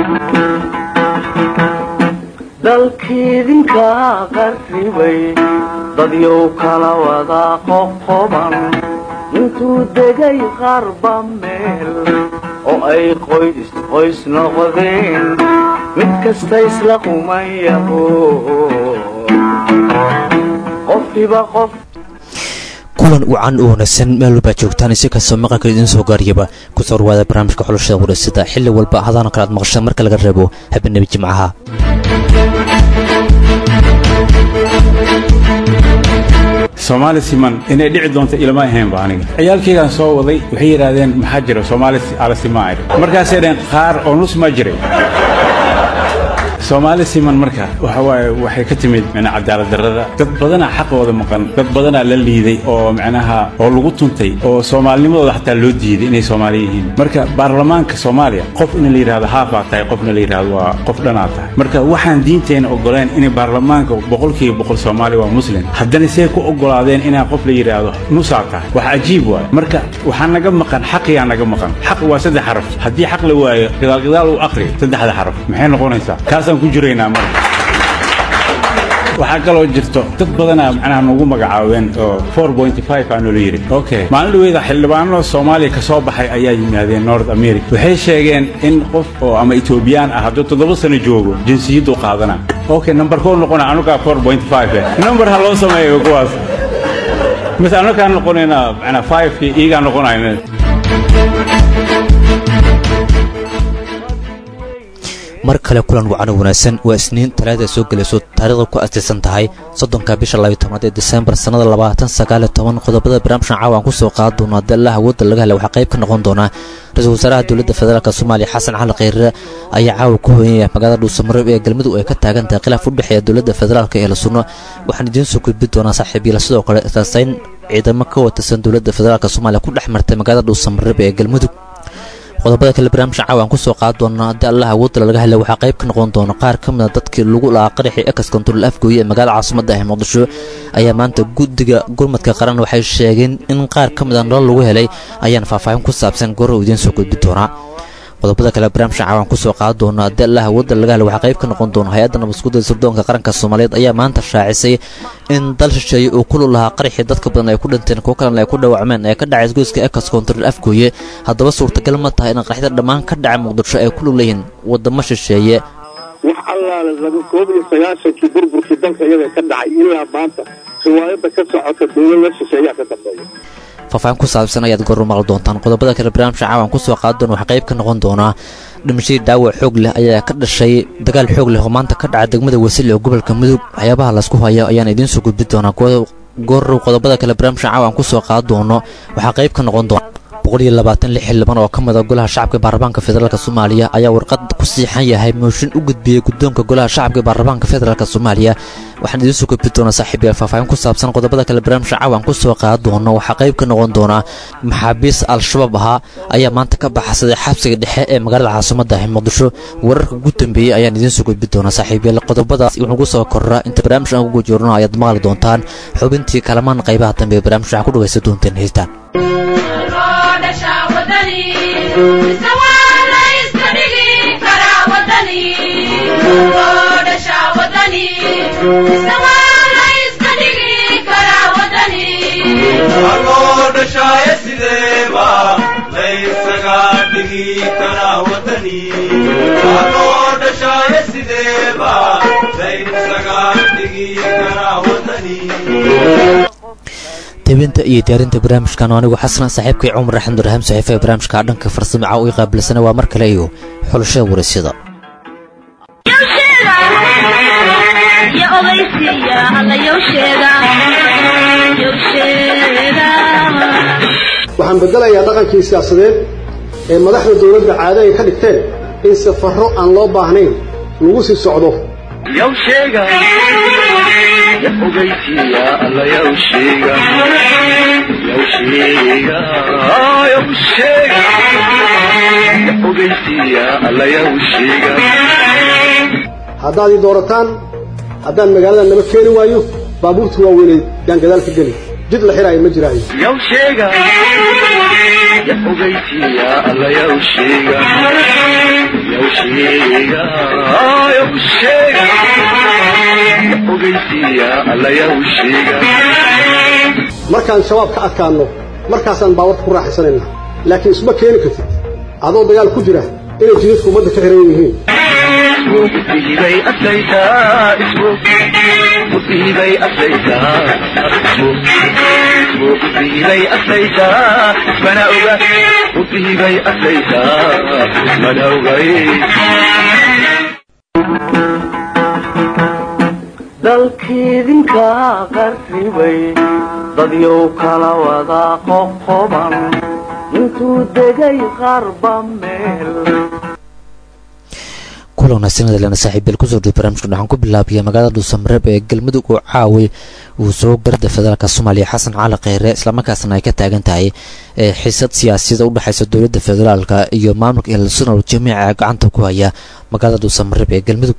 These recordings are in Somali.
dalkiidinka qarribay dadyow kala wada qoqoban intuu degay qarba meel oo ay qoys noqdeen mid kasta isla qumayaho qofkiiba qof kulan wacan oo wanaagsan meel walba joogtaan si kastoo maqalka idin soo gaariyaba ku soo dhawaada barnaamijka xulashada waraysiga xilli walba hadana kala maqashaan marka laga reebo habeenimo jimcaha Soomaali siman inay dhici doonto ilma ahayn ba aniga ciyaalkaygan soo waday waxay yiraahdeen maxaa jira Soomaali ala siman markaas ay qaar oo nus ma jiray Soomaali siman marka waxay ka timid macna cadaalad darrada dad badan xaqooda maqan dad badan la liiday oo macnaha oo lagu tuntay oo Soomaalinimadooda xataa loo diiday inay Soomaali yihiin marka baarlamaanka Soomaaliya qof in la yiraahdo haafaa tahay qofna la yiraahdo waa qof dhanaa tahay marka waxaan diinteena ogolaan in baarlamaanka 100% Soomaali waa muslim haddana say ku ogolaadeen in qof la yiraahdo nusaata wax ajiib waa marka waxaan naga maqan xaqiya naga maqan xaq waa saddex xaraf haddii xaq la waayo gadaal uu aqri saddexda xaraf maxay noqonaysaa ku jirayna mar waxa kale oo jirto dad badan macnaha nagu magacaaween oo 4.5 aanu leeyahay okay maalinweeda xildhibaano Soomaaliya ka soo baxay ayaa yimaadeen North America waxay sheegeen in qof oo ama Ethiopian ah hadda 7 sano joogo jinsiyadu qaadana okay number koon noqona anuga 4.5 number ha loo sameeyo kuwaas mesela kan noqonayna macnaha 5 iiga noqonayna mar kale kulan wacan wanaagsan waa isniin talaada soo galayso taariikhda ku aasaysan tahay 3 bisha 12 ee December sanada 2019 qodobada barnaamijka caawan ku soo qaad doona dalaha wada laga helay waxa qayb ka noqon doona ra'iisul wasaaraha dawladda federaalka Soomaaliya Xasan Cali Khayre ayaa caaw ku hoyay magaalada Dhuusamareeb ee galmudug ay ka taagan tahay khilaaf u dhaxeeya dawladda federaalka iyo Sunno waxaan idin soo gudbin doonaa saaxiibyada sidoo kale isaasayn ciidamo ka watarsan dawladda federaalka Soomaaliya ku dhaxmartay magaalada Dhuusamareeb ee galmudug qodobada kale barnaamijka caawan ku soo qaad doona dalaha wada laga helay waxa qayb ka noqon doona qaar ka mid ah dadkii lagu laaqarixay ex control afgooye ee magaalada caasimada ah Muqdisho ayaa maanta guddiga gurmadka qaran waxay sheegeen in qaar ka mid ah nolol lagu helay ayaan faahfaahin ku saabsan goor uu idin soo gudbin doona qodobada kale barnaamijka caawan ku soo qaad doona dalaha wada laga helay waxa qayb ka noqon doona hay'adda nabadgelyada sirdoonka qaranka Soomaaliyeed ayaa maanta shaacisay in dal shisheeye uu ku lahaa qarixi dadka badan ay ku dhinteen kuwa kale ay ku dhaawacmeen ee ka dhacay isgoyska ex control afgooye haddaba suurtagal ma tahay in qarixda dhammaan ka dhacay Muqdisho ay ku leeyihiin wadamo shisheeye wax allaale lagu koobiyo 9 burburkii dalka iyaga ka dhacay ilaa maanta riwaayada ka socota dawladda shisheeye ka dambeeya faafaan ku saabsan ayaad goor maqal doontaan qodobada kale barnaamijka caawan ku soo qaad doona waxa qayb ka noqon doona dhimashadii dhaawac xoog leh ayaa ka dhashay dagaal xoog leh oo maanta ka dhacay degmada Wasil ee gobolka Mudug waxyaabaha la isku hayo ayaan idin soo gudbin doonaa goor qodobada kale barnaamijka caawan ku soo qaad doono waxa qayb ka noqon doona 126 xildhibaan oo ka mid ah golaha shacabka baarlamaanka federaalka Soomaaliya ayaa warqad ku siixan yahay mooshin u gudbiyay guddoonka golaha shacabka baarlamaanka federaalka Soomaaliya waxaan idin soo gudbin doonaa saaxiibayaal faahfaahin ku saabsan qodobada kale barnaamijka caawan ku soo qaad doono waxa qayb ka noqon doona maxaabiis al-shabaab ayaa maanta ka baxsaday xabsiga dhexe ee magaalada caasimada ah Muqdisho wararka ugu dambeeyay ayaan idin soo gudbin doonaa saaxiibayaal qodobadaas wuxuu soo koraa inta barnaamijka aan ugu joorno ayaad maqli doontaan xubintii kalamaan qaybaha dambe barnaamijka ku dhageysan doontaan heestaan تبنت iyo diyaarinta barnaamijkan anigu xasan saaxiibkay Umar Raxmed Rahim saxiifay barnaamijka dhanka farsamada oo qaabilsan waa mar kale iyo xulashada waraysiga waxaan bedelayaa dhaqankii siyaasadeed ee madaxda dawladda caado ay ka dhigteen in safarro aan loo baahnayn lagu sii socdo yow sheega ya ogeysiya alla yow sheega ya ogeysiya alla yow sheega haddaad ii doorataan haddaan magaalada naba keeni waayo baabuurta waaweynay yaan gadaal ka geli jid la xiraayo ma jiraayo yow sheega ya ogeysiya alla yow sheega yow sheega yow sheega ya ogeysiya alla yow sheega markaan shabaab ka adkaanno markaasaan baawarka ku raaxaysanayna laakiin isma keeni kartid adoo dagaal ku jira inay jidadku ummadda ka xiran yihiin مصيبي أتيتا اسمك مصيبي أتيتا مصيبي أتيتا اسمنا أوغا مصيبي أتيتا اسمنا أوغاي dalkiidinka qarribay dadyow kala wada qoqoban intuu degay qarba meel kulana sanadlana saaxiibil kusoo dhig barnaamijka waxaan ku bilaabaya magaalada Dhuusamareeb ee galmudug oo caaway uu soo garda federaalka Soomaaliya Xasan Cali Kheyre isla markaasna ay ka taagan tahay xiisad siyaasadeed u dhaxaysa dawladda federaalka iyo maamulka Al-Sunnah jamiica gacanta ku haya magaalada Dhuusamareeb ee galmudug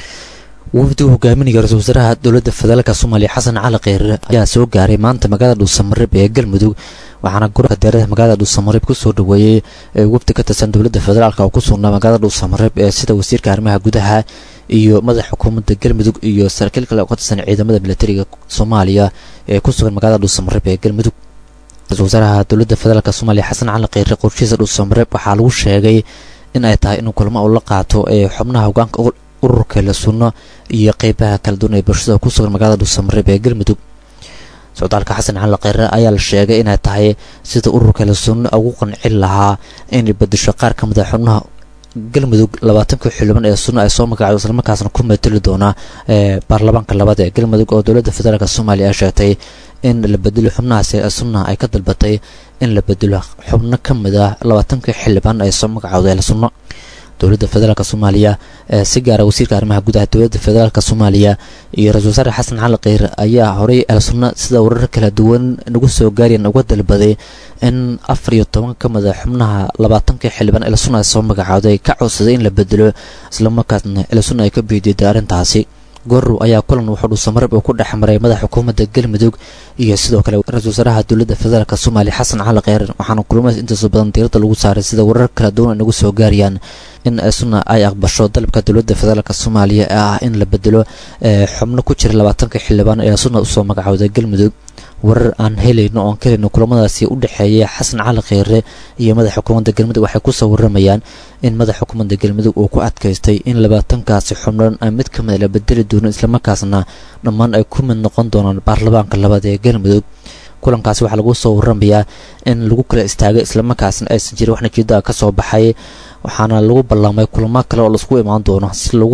wafdi hogaaminaya ra'iisul wasaaraha dawladda federaalka Soomaaliya Xasan Cali Kheyre ayaa soo gaaray maanta magaalada Dhuusamareeb ee galmudug waxaana gurka deereed magaalada Dhuusamareeb ku soo dhaweeyay wafdi ka tirsan dawladda federaalka oo ku sugnaa magaalada Dhuusamareeb ee sida wasiirka arrimaha gudaha iyo madaxa xukuumadda galmudug iyo saraakiil kale oo ka tirsan ciidamada militariga Soomaaliya ee ku sugan magaalada Dhuusamareeb ee galmudug ra'iisul wasaaraha dawladda federaalka Soomaaliya Xasan Cali Kheyre qorshihiisa Dhuusamareeb waxaa lagu sheegay in ay tahay inuu kulamo ula qaato ee xubnaha hoggaanka ururka Al-Sunnah iyo qaybaha kala duwan ee bulshada ku sugan magaalada Dhuusamareeb ee galmudug socdaalka Xasan Cali Kheyre ayaa la sheegay in ay tahay sida ururka Al-Sunnah ugu qancin lahaa in bedesho qaar ka mid ah xubnaha galmudug 20 xildhibaan ee Sunnah ay soo magacaabay isla markaasna ku meteli doona baarlamaanka labaad ee galmudug oo dawladda federaalka Soomaaliya ay sheegtay in la bedelo xubnahaasi Sunnah ay ka dalbatay in la bedelo xubno ka mid ah 20 xildhibaan ay soo magacaabay Al-Sunnah dawladda federaalka Soomaaliya si gaar ah wasiirka arrimaha gudaha dawladda federaalka Soomaaliya iyo ra'iisul wasaare Xasan Cali Kheyre ayaa horay Al-Sunnah sida warar kala duwan nagu soo gaareen uga dalbaday in 14 ka mid ah xubnaha 20 xildhibaan Al-Sunnah soo magacaabay ka codsaday in la bedelo isla markaasna Al-Sunnah ay ka biiday arrintaasi goor ayaa kulan wuxuu Dhuusamareeb ku dhaxmaray madaxa xukuumadda galmudug iyo sidoo kale ra'iisul wasaaraha dawladda federaalka Soomaaliya Xasan Cali Kheyre waxaana kulamaas inta soo badan diiradda lagu saaray sida warar kala duwan nagu soo gaarayaan in Al-Sunnah ay aqbasho dalabka dawladda federaalka Soomaaliya in la bedelo xubno ku jira 20 xildhibaan ee Al-Sunnah soo magacaabay galmudug warar aan helayno oo kaleena kulamadaasi u dhaxeeyay Xasan Cali Kheyre iyo madaxa xukuumadda galmudug waxay ku soo waramayaan in madaxa xukuumadda galmudug uu ku adkaystay in 20kaasi xubnoon ay mid ka mid la bedeli doono isla markaasna dhammaan ay ku mid noqon doonaan baarlamaanka labaad ee galmudug kulankaasi waxa lagu soo waramayaa in lagu kala istaagay isla markaasna aysan jirin wax natiijo ka soo baxay waxaana lagu ballamay kulamo kale oo la isku imaan doono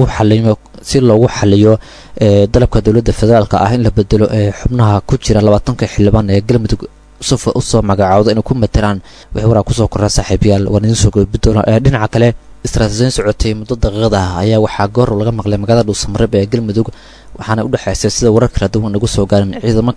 si loogu xaliyo dalabka dawladda federaalka ah in la bedelo xubnaha ku jira 20 xildhibaan ee galmudug u soo magacaawda inay ku matelaan wixii waraa ku soo koraa saaxiibayaal waan idin soo gudbin doonaa dhinaca kale istiraatiijiyad socotay muddo daqiiqad ah ayaa waxaa goor laga maqlay magaalada Dhuusamareeb ee galmudug waxaana u dhaxaysay sida warar kala duwan nagu soo gaarin ciidamo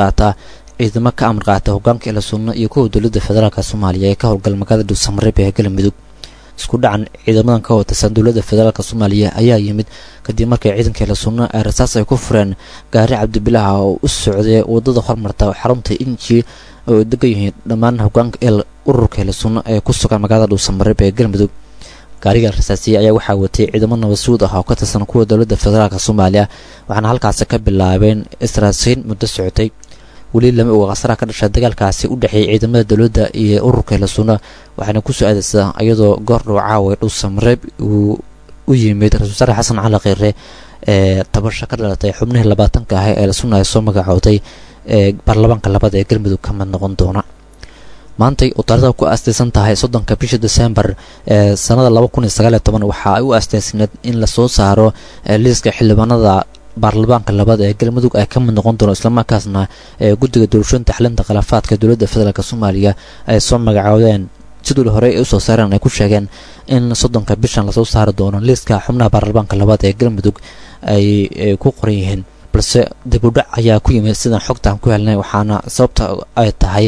ka amar qaata hoggaanka Al-Sunnah iyo kuwa dawladda federaalka Soomaaliya ee ka howlgal magaalada Dhuusamareeb ee galmudug isku dhacan ciidamadan ka tirsan dawladda federaalka Soomaaliya ayaa yimid kadib markii ciidanka Al-Sunnah ay rasaas ay ku fureen gaari cabdibilaah oo u socday wadada hormarta xarunta inji oo degan yihiin dhammaan hoggaanka ururka Al-Sunnah ee ku sugan magaalada Dhuusamareeb ee galmudug gaariga rasaasiya ayaa waxaa watay ciidamo nabasuud ah oo ka tirsan kuwa dawladda federaalka Soomaaliya waxaana halkaas ka bilaabeen istiraatiijiyad muddo socotay wali lama oga qasara ka dhashay dagaalkaasi u dhaxeeyay ciidamada dawladda iyo ururka Al-Sunnah waxaana ku soo aadaysaa iyadoo goor caaway Dhuusamareeb uu u yimid ra'iisul wasaare Xasan Cali Kheyre tabasho ka dhalatay xubnaha 20 ah ee Al-Sunnah ay soo magacaawday baarlamaanka labaad ee galmudug ka mid noqon doona maantay oo taariikhda ku aastaysan tahay 3 bisha December sanada 2019 waxa ay u aastaysneed in la soo saaro liiska xildhibaanada baarlamaanka labaad ee galmudug ay ka mid noqon doono isla markaasna guddiga doorashooyinka xalinta khilaafaadka dawladda federaalka Soomaaliya ay soo magacaawdeen sidoo hore ay u soo saareen ay ku sheegeen in 3 bishan la soo saaro doono liiska xubnaha baarlamaanka labaad ee galmudug ay ku qoran yihiin balse dib u dhac ayaa ku yimid sidaan xogtaan ku helnay waxaana sababta ay tahay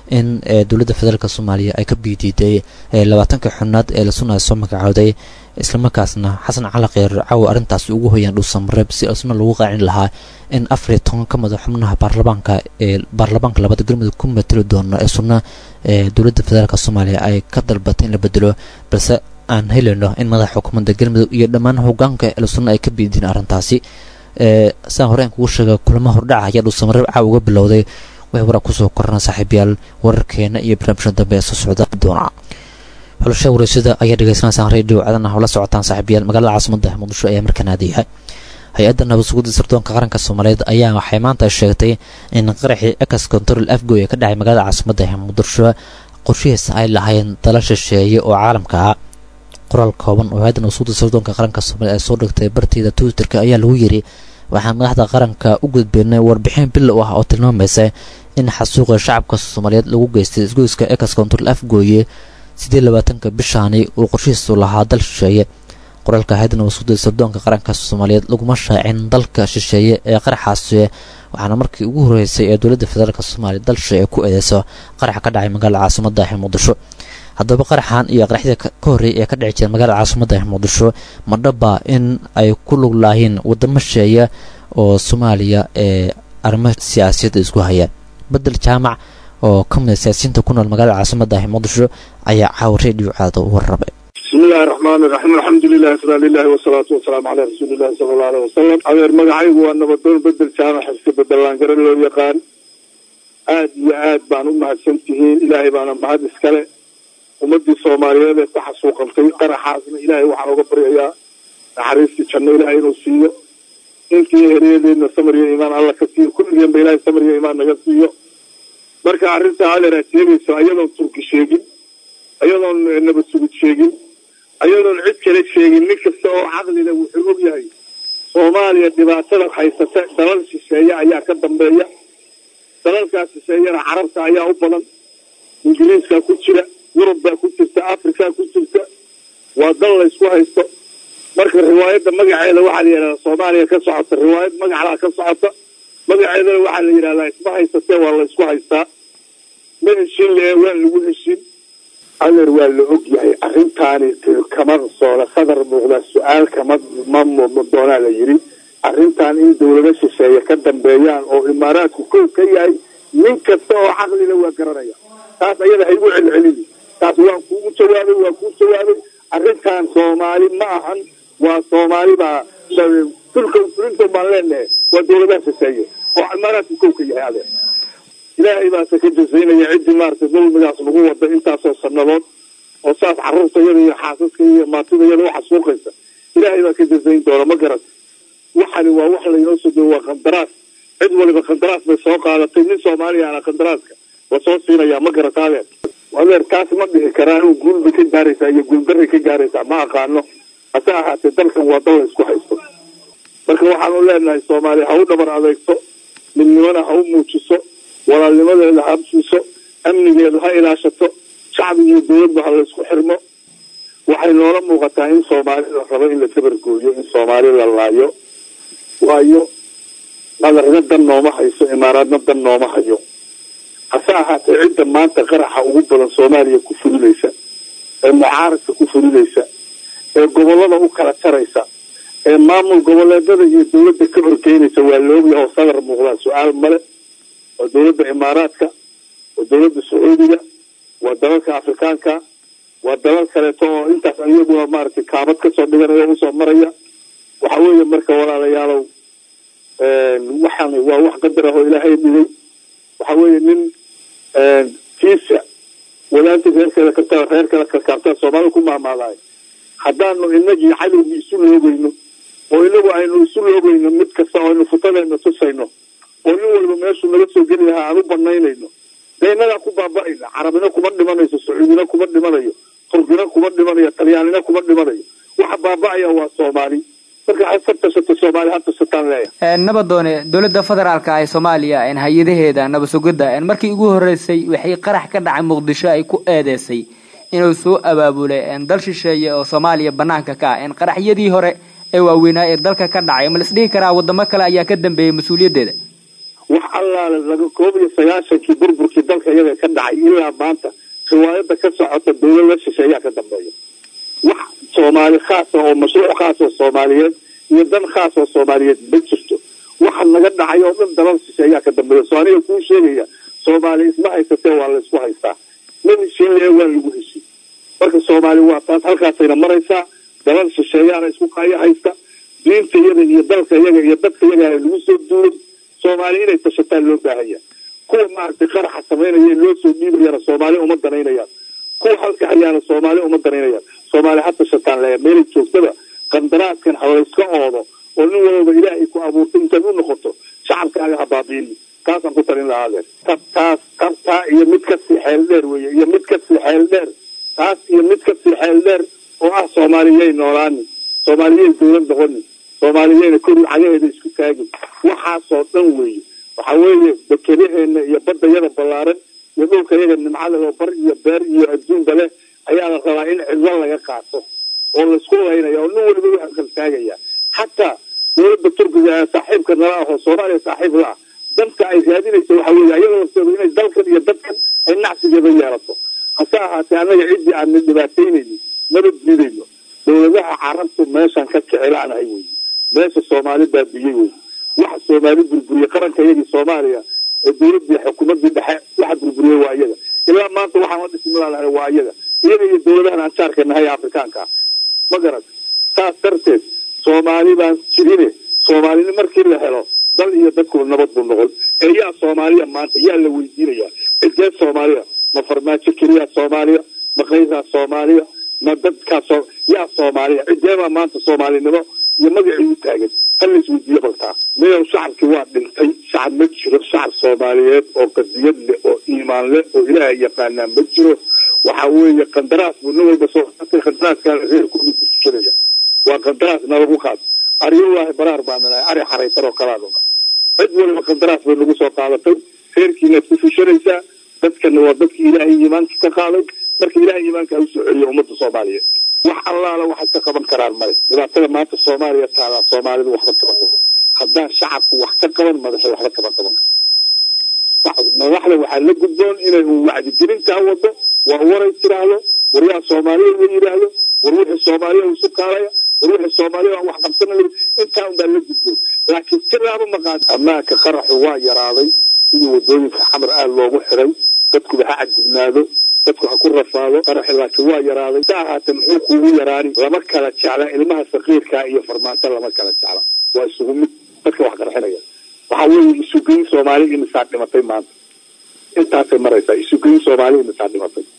in dowladda federaalka soomaaliya ay ka biidiiday 20 xubnood ee la sunnada soo magacooday islamarkaasna xasan cali kheyr caawa arrintaasi ugu hoyaan dhuusamareeb si asna lagu qaacin lahaa in 14 ka mid ah xubnaha baarlamaanka labada galmudug ku matali doono ee sunna dowladda federaalka soomaaliya ay ka dalbatay in la bedelo balse aan helino in madaxa xukuumadda galmudug iyo dhammaan hoggaanka ee sunna ay ka biidin arrintaasi saan hore aan kugu sheegay kulamo hordhaca ayaa dhuusamareeb caawa uga bilowday way waraa kusoo korana saaxiibayaal wararkeena iyo barnaamijka dambe ee soo socda doona xulasha waraysiga ayaa dhageysanaysan radio cadana hawla socotaan saaxiibayaal magaalada caasimadda muqdisho ayaa markaan aadaya hay-adda nabad sugidda sirdoonka qaranka Soomaaliyeed ayaa waxay maanta sheegtay in qaraxii ex control afgoy ka dhacay magaalada caasimadda muqdisho qorshihiisa ay lahayn dal shisheeye oo caalamka ah qoraal kooban oo hay-adda nabad sugidda sirdoonka qaranka Soomaaliyeed ay soo dhigtay barteeda Twitterka ayaa lagu yiri waxaan madaxda qaranka u gudbinay warbixin bil ah oo tilmaamaysa in xasuuqa shacabka Soomaaliyeed lagu geystay isgoyska ex control afgoy 28 bishaani uu qorshihiisu lahaa dal shisheeye qoraalka hay'adda nabad sugidda sirdoonka qaranka Soomaaliyeed laguma shaacin dalka shisheeye ee qaraxaasi waxaana markii ugu horeysay ee dowladda federaalka Soomaaliya dal shisheeye ku eedeyso qarax ka dhacay magaalada caasimadda Muqdisho haddaba qaraxan iyo qaraxda ka horeeyay ee ka dhacay magaalada caasimadda Muqdisho ma dhaba in ay ku lug lahayn wadamo shisheeye oo Soomaaliya ee arrimo siyaasadeed isku hayaan bedel jaamac oo kamid siyaasiyiinta ku nool magaalada caasimadda Muqdisho ayaa caawa radio caado warrabay بسم الله الرحمن الرحيم الحمد لله رب العالمين والصلاة والسلام على رسول الله صلى الله عليه وسلم أمير مقعي ونبضون بدل جامع حسك بدل لانقر اللي يقان عاد بانو مع السنتهين إلهي بانا بعد اسكالي ومدي الصومالية اللي تحسوق الطريق قرحاسنا إلهي وحنا وقبر إياه حريستي شنو إلهي نوسيه إنكي هريدي إن سمري إيمان الله كثير كل يوم بإلهي سمري إيمان نغسيه بركة عريستي على رأسيبي أيضا تركي شيقين أيضا نبت سبت شيقين أيضا عد كلا شيقين نكسة عقلي لو حروب يهي صوماليا دباتنا حيثة دلال الشيء أيها كدنبية دلال كاس الشيء عربتا أيها أبلا إنجليزكا كتشلا يوروبا كتشتا أفريكا كتشتا ودل يسوها يستو مركز الروايات مقعي لوحد يلا صوماليا كسعة الروايات مقعي كسعة مقعي لوحد يلا لا يسمح يستوى والله يسوها يستا من الشيء اللي وين لقول الشيء أنا ولا أجي أرنتاني كمان صار صدر مغلى السؤال كمان ما دونا ليري أرنتاني دولة الشيء كدم بيان أو إمارات وكل كي من كسر عقلي لو قرريا تاس أيضا هيبوع العلمي تاس وان كون سوابي أرنتان صومالي معهن وصومالي با تلك فرنتو مالنا ودولة الشيء وإمارات وكل كي هذا إلهي ما سكجزين يعد مارس ظل مجاس نقوة بإنتا صنبات وصاف عرورت يدي حاسسك ما تبي يلوح السوقيسة إلهي ما سكجزين دولة مقرد وحلي ووحلي يوسد وقندراس عدولي بقندراس بسوق على تنين سومالي على قندراسك وصوصينا يا مقرد هذا وهذا ارتاس مده كرانه وقول بك جاريسة يقول برك جاريسة ما أقانه أساها تدلك وضوء اسكو حيثو لكن وحانو لأنه السومالي هاو دبر عليكتو من نوانا هاو موتشسو ولا لماذا الحبسيسو أمني لها إلى شطو شعبي يدود بها لسكو حرمو وحي نورا مغتاين صومالي الربا إلا تبرقويو إن صومالي للايو وأيو هذا ردى النوم حيثو إمارات ندى النوم حيو أساها تعد ما أنت قرحة وقبلا صومالي كفر ليسا المعارض كفر ليسا القبلة وكلا تريسا مامو القبلة دا يدود كبر كينيسا واللوبي أو صدر مغلا سؤال ملك ودولة إماراتك ودولة السعودية ودولة أفريقيا ودولة كالتو انت أيضا مارتي كابت كصدقنا يوصل مريا وحاول مركا ولا ليالو وحاني ووح قدره إلى هيدي وحاول من كيسة ولا أنت غير كذا كتاب غير كذا كتاب صومالكم مع مالاي حدانو إنجي حلو بيسول يوغينو وإنه أنه يسول يوغينو متكسا وإنه فتاة إنه تسينو ولو ولو ماشو نلسو جليها عنو بناينينو دينا كو بابائنا عربنا كو مدمانيسو سعودنا كو مدمانيو تركنا كو مدمانيو طلياننا كو مدمانيو waxa baaba'aya waa Soomaali marka xasabta Soomaali hadda sataan leeyahay nabadoone dawladda federaalka ee Soomaaliya in hay'adaheeda nabad sugidda in markii ugu horeysay waxay qarax ka dhacay Muqdisho ay ku eedeysay inuu soo abaabulay in dal shisheeye oo Soomaaliya banaanka ka in qaraxyadii hore ee waaweynaa ee dalka ka dhacay ma la isdhihi karaa wadamo kale ayaa ka dambeeyay mas'uuliyadeeda wax allaale laga koob iyo sagaashankii burburkii dalka iyaga ka dhacay ilaa maanta riwaayadda ka socota dawlad la shisheeyaa ka dambeeya wax soomaali khaasa oo mashruuc khaas oo soomaaliyeed iyo dan khaas oo soomaaliyeed ma jirto waxa naga dhacay oo dhan dalal shisheeyaa ka dambeeya soo aniga kuu sheegaya soomaali isma haysatee waa la isku haystaa ma heshiinaya waa lagu heshiin marka soomaali waa taas halkaasayna maraysaa dalal shisheeyaana isku kaya haysta diinta iyaga iyo dalka iyaga iyo dadka iyaga lagu soo duulay soomaali inay tashataan loo baahanya kuwa maaragtay qaraxa samaynaya loo soo dhiibayana soomaali uma danaynayaan kuwa halka hayaana soomaali uma danaynayaan soomaali ha tashataan leeya meelay joogtada qandaraaskan halayska oodo oo nin walba ilaahay ku abuurtay intaad u noqoto shacabkaaga ha baabiini taasaan ku talin lahaa adeer tabtaa iyo mid kasii xeel dheer weeye iyo mid kasii xeel dheer taas iyo mid kasii xeel dheer oo ah soomaaliyay noolaani soomaaliyay dawlad noqoni soomaaliyayna kor cagaheeda isku taagin waxaasoo dhan weeye waxa weeye dekedaheena iyo badayada ballaaran iyo dhulka iyaga nimcada oo bar iyo beer iyo adduunba leh ayaa la rabaa in cidlo laga qaato oo laisku laynaya oo nin waliba waxa qaltaagaya xataa dawladda turkiga ee saaxiibka nala ahoo soomaaliya saaxiib la ah danta ay raadinayso waxa weeye ayagoo lafteedu inay dalkan iyo dadkan ay nacsigeeda yeelato hase ahaatee annaga ciddii aanna dhibaataynaynin nabad diidayno dawladaha carabtu meeshaan ka kicilaanahay wey meesha soomaali baabiyey wey waxa soomaali burburiyey qaranka iyagii soomaaliya ee dawladdii xukuumaddii dhexe waxa burburiyey waa iyaga ilaa maanta waxaan la dhismalaanahay waa iyaga iyaga iyo dawladahan aan jaarka nahay afrikaanka ma garan saas darteed soomaali baan jirine soomaalini markii la helo dal iyo dadku nabad buu noqon ee yaa soomaaliya maanta yaa la weydiinaya cidee soomaaliya ma farmaajo keliya soomaaliya ma qaysaa soomaaliya ma dadkaas yaa soomaaliya cideebaa maanta soomaalinimo iyo magacii u taagan hal la isweydiiyo baltaa mayow shacabkii waa dhintay shacab ma jiro shacab soomaaliyeed oo qadiyad leh oo iimaan leh oo ilaahay yaqaanaa ma jiro waxa weeye qandaraas buu nin walba soo qaatay qandaraaskaana reerkooda ku tusanaya waa qandaraas nalagu qaad aryullaahi baraar baana nahay ari xaraysan oo kalaaduna cid waliba qandaraas bay nagu soo qaadatay reerkiinaad ku fushanaysaa dadkana waa dadkii ilaahay iimaanka ka qaaday marka ilaahay iimaanka ha usoo celiyo ummadda soomaaliyeed wax allaala waxay ka qaban karaan male dhibaatada maanta soomaaliya taalaa soomaalidu waxba kama qaban haddaan shacabku wax ka qaban madaxa waxba kama qaban madaxda waxaa la gudboon inay wacdigelintaa wado waa waray tiraahdo waryaa soomaaliya la yidhaahdo war wixii soomaaliya isu kaalaya war wixii soomaaliya aan wax qabsanay intaa unbaa la gudboon laakiin tiraaba maqaan ammaanka qaraxu waa yaraaday sidii wadooyinka xamar aad loogu xiray dadkuba ha cadibnaado dadku ha ku rafaado qaraxi laakiin waa yaraaday sa ahaatee muxuu kuugu yaraani lama kala jecla ilmaha sakiirkaa iyo farmaajo lama kala jecla waa isugu mid dadka wax qarxinaya waxa weeye isugeyn soomaali imisaa dhimatay maanta intaasay maraysaa isugeyn soomaali imisaa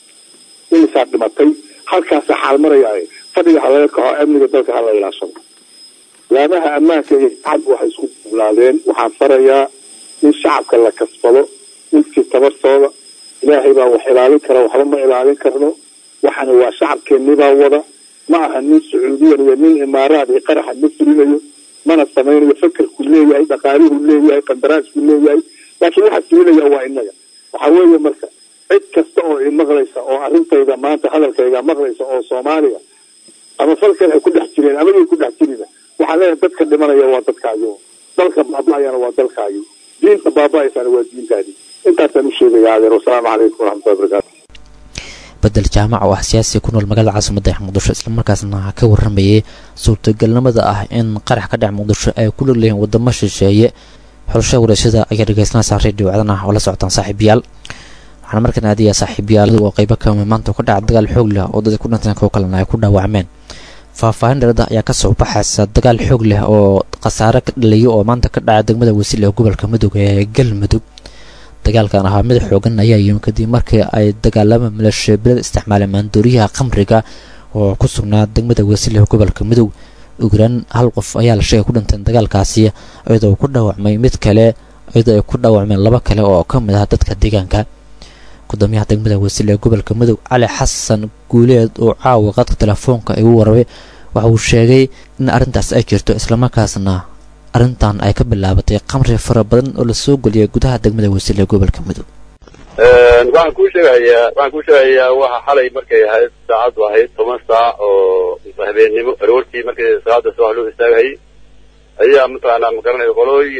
dhimatay halkaasa xaal marayaaye fadhiga ha laga kaco amniga dalka ha la ilaashado laamaha ammaanka iyo shacabku waxay isku dublaadeen waxaan farayaa in shacabka la kasbado intii tabartooda ilaahay baa wax ilaalin kara waxba ma ilaalin karno waxana waa shacabkeennibaa wada ma aha nin sacuudiyan iyo nin imaaraad iyo qaraxa ma fulinayo mana samaynayo fakerku leeyahay dhaqaalihuu leeyahay qandaraasku leeyahay laakiin waxa fulinaya waa inaga waxa weeye marka cid kasta oo i maqlaysa oo arrintayda maanta hadalkayga maqlaysa oo soomaaliya ama falkan ay ku dhex jireen ama ay ku dhex jirina waxaa leeyahay dadka dhimanaya waa dadkaayo dalka baaba'ayana waa dalkaayo diinta baaba'aysana waa diintaadii intaasaan u sheegaya adeer wasalaamu calaykum waraxmatullahi wabarakaatu bedel jaamac oo ah siyaasi ku nool magaalada caasimadda muqdisho islamarkaasna ka waramayay suurtagalnimada ah in qarax ka dhac muqdisho ay ku lugleeyihiin wadamo shisheeye xulashada wareyshada ayaa dhegeysanaysaa radio codana oo la socotaan saaxiibayaal waxaana markan aadiyaa saaxiibayaal oo qaybo kamid maanta ka dhaca dagaal xoog leh oo dadka ku dhinteen kuwa kalena ay ku dhaawacmeen faahfaahin dheeraad ayaa ka soo baxaysa dagaal xoog leh oo khasaare ka dhaliyay oo maanta ka dhaca degmada Wasiil ee gobolka Mudug ee Galmudug dagaalkan ahaa mid xoogan ayaa yimid kadib markii ay dagaalamo maleeshiyada isticmaaleen maandooriyaha khamriga oo ku sugnaa degmada Wasiil ee gobolka Mudug ugu hal qof ayaa la sheegay ku dhintay dagaalkaasi iyadoo ku dhaawacmay mid kale iyadoo ay ku dhaawacmeen laba kale oo ka mid ah dadka deegaanka gudoomiyaha degmada Wasiil ee gobolka Mudug Cali Xasan Guuleed oo caawa qadka telefoonka ay u warabay waxa uu sheegay in arintaas ay jirto isla markaasna arintan ay ka bilaabatay qamri fara badan oo la soo galiyay gudaha degmada Wasiil ee gobolka Mudug waxaan ku sheegayaa waxa xalay markay ahayd saacadu ahayd 10 saac oo habeenimo aroortii markay saacada soo loo istaagay ayaa mataana magaranay qolooyin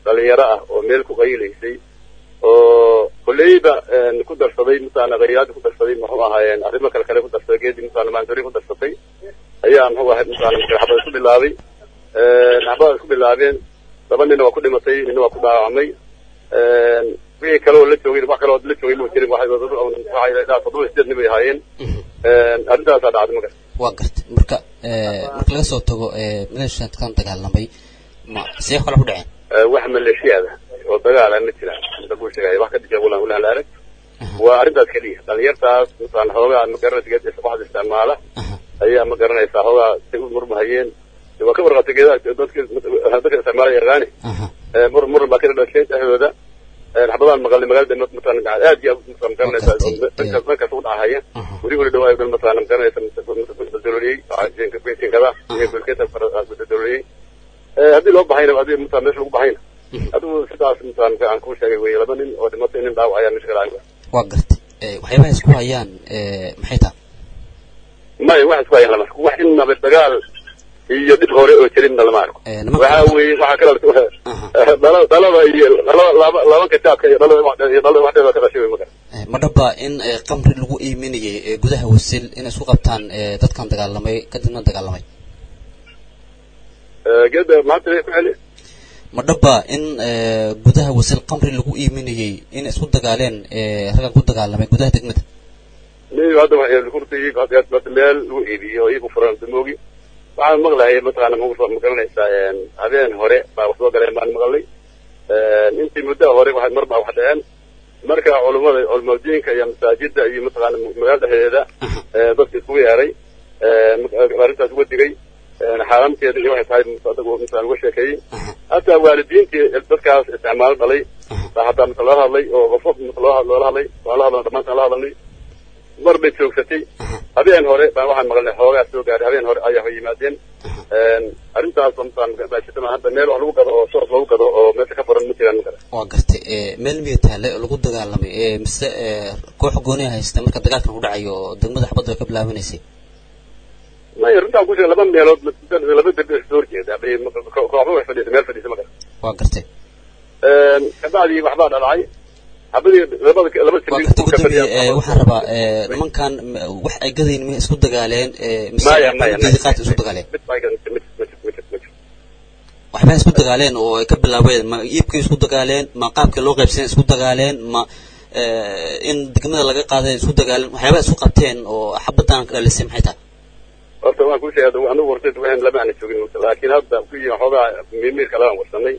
dhalinyaro ah oo meel ku qaylaysay oo koleyba ku darsaday misaana qayraad ku darsaday muxuu ahaayeen arrimo kale ku darsaday geedi misaana maantori ku darsatay ayaa muxuu ahayd misaana xabad ku bilaabay xabad ku bilaabeen laba nin waa ku dhimatay nin waa ku dhaawacmay wixii kale oo la joogay wax kale oo la joogay ma jirin waxay ilaa 7 nin bay ahaayeen arrintaas dhacday marka waa gartay marka laga soo tago maleeshiyada kan dagaalamay ma see kala u dhaceen wax maleeshiyada oo dagaal ma jiraan inta ku sheegay wax ka dhigay wala la arag waa arrintaas kaliya dhalinyartaas intaan hoogaa ma garanaysa wax isticmaala ayaa ma garanaysa hoogaa si u murmahayeen waa ka warqatay dadka isticmaala yaqaani murmur ba ka dhashay ahooda xabadaan magaalada مثلا aad iyo aad garanaysa dadka soo dhahaya wali dhawaay مثلا garanaysa daloliyay ajeenka beetinkada iyo bulkeeta daloliyay hadii loo bahayna hadii مثلا meesha lagu bahayna aduu sidaas مثلا aan ku sheegay way laba nin oo dhimatay nin dhaawacaya meesha kala waa gartay waxyaabaha isku hayaan maxay tahay wax isku hayaan lama wax in nabad dagaal iyo dib hore oo jirin lama arko waxa weey waxa kala dalada iyo laba kitaabka iyo dalada waxdeeda ka qashay marka ma dhaba in qamri lagu iiminayay gudaha wasil in isku qabtaan dadkan dagaalamay kadibna dagaalamay gada maanta ku xili ma dhaba in gudaha wasil qamri lagu iiminayay in isku dagaaleen raga ku dagaalamay gudaha degmada leeyo hadda waxay ku furtay qadiyad meel lagu iibiyo iyagu furan dumoogi waxaan maqlahay mataqaana ma garanaysaa habeen hore baa wax soo galeen baan maqlay intii muddo hore waxay marba wax dhaceen marka culimadiinka iyo masaajida iyo mataqaana magaalada dhexdeeda dadka isku yeeray arrintaas uga digay xaalamteeda iyo waxay tahay adagu intaan uga sheekeeyey hataa waalidiintii dadkaas isticmaal dhalay hataa mid loo hadlay oo qof loo hadlay waa la hadlay dhammaantaan la hadlay mar bay joogsatay habeen hore baan waxaan maqlay xoogaa soo gaaray habeen hore ayaa yimaadeen arrintaas somtaan baashitama hadda meel wax lagu gado oo soos lagu gado oo meesha ka furan ma jiraan makale waa gartay meel miya taale lagu dagaalamay mise koox gooni haysta marka dagaalkan u dhacayo degmada xabadda ka bilaabanaysay ma arrintaan ku sheegay laba meelood laba degmo soo jeeda kooxba wax fadhiisa meel fadhiisa makale waa gartay kabacdii waxbaa dhalacay habadii laba waxaan rabaa nimankan wax ay gadayn ma isku dagaaleen mise qaad isku dagaaleen waxba isku dagaaleen oo ay ka bilaabeen ma iibkii isku dagaaleen ma qaabkii loo qaybsan isku dagaaleen ma in degmada laga qaaday isku dagaaleen waxyaaba isku qabteen oo xabadan ka dhalisay maxay tahay horta waan ku sheegay anigu wartay waxaan lama aan joogin laakiin hadda ku yimid xogaa miimir kala aan warsanay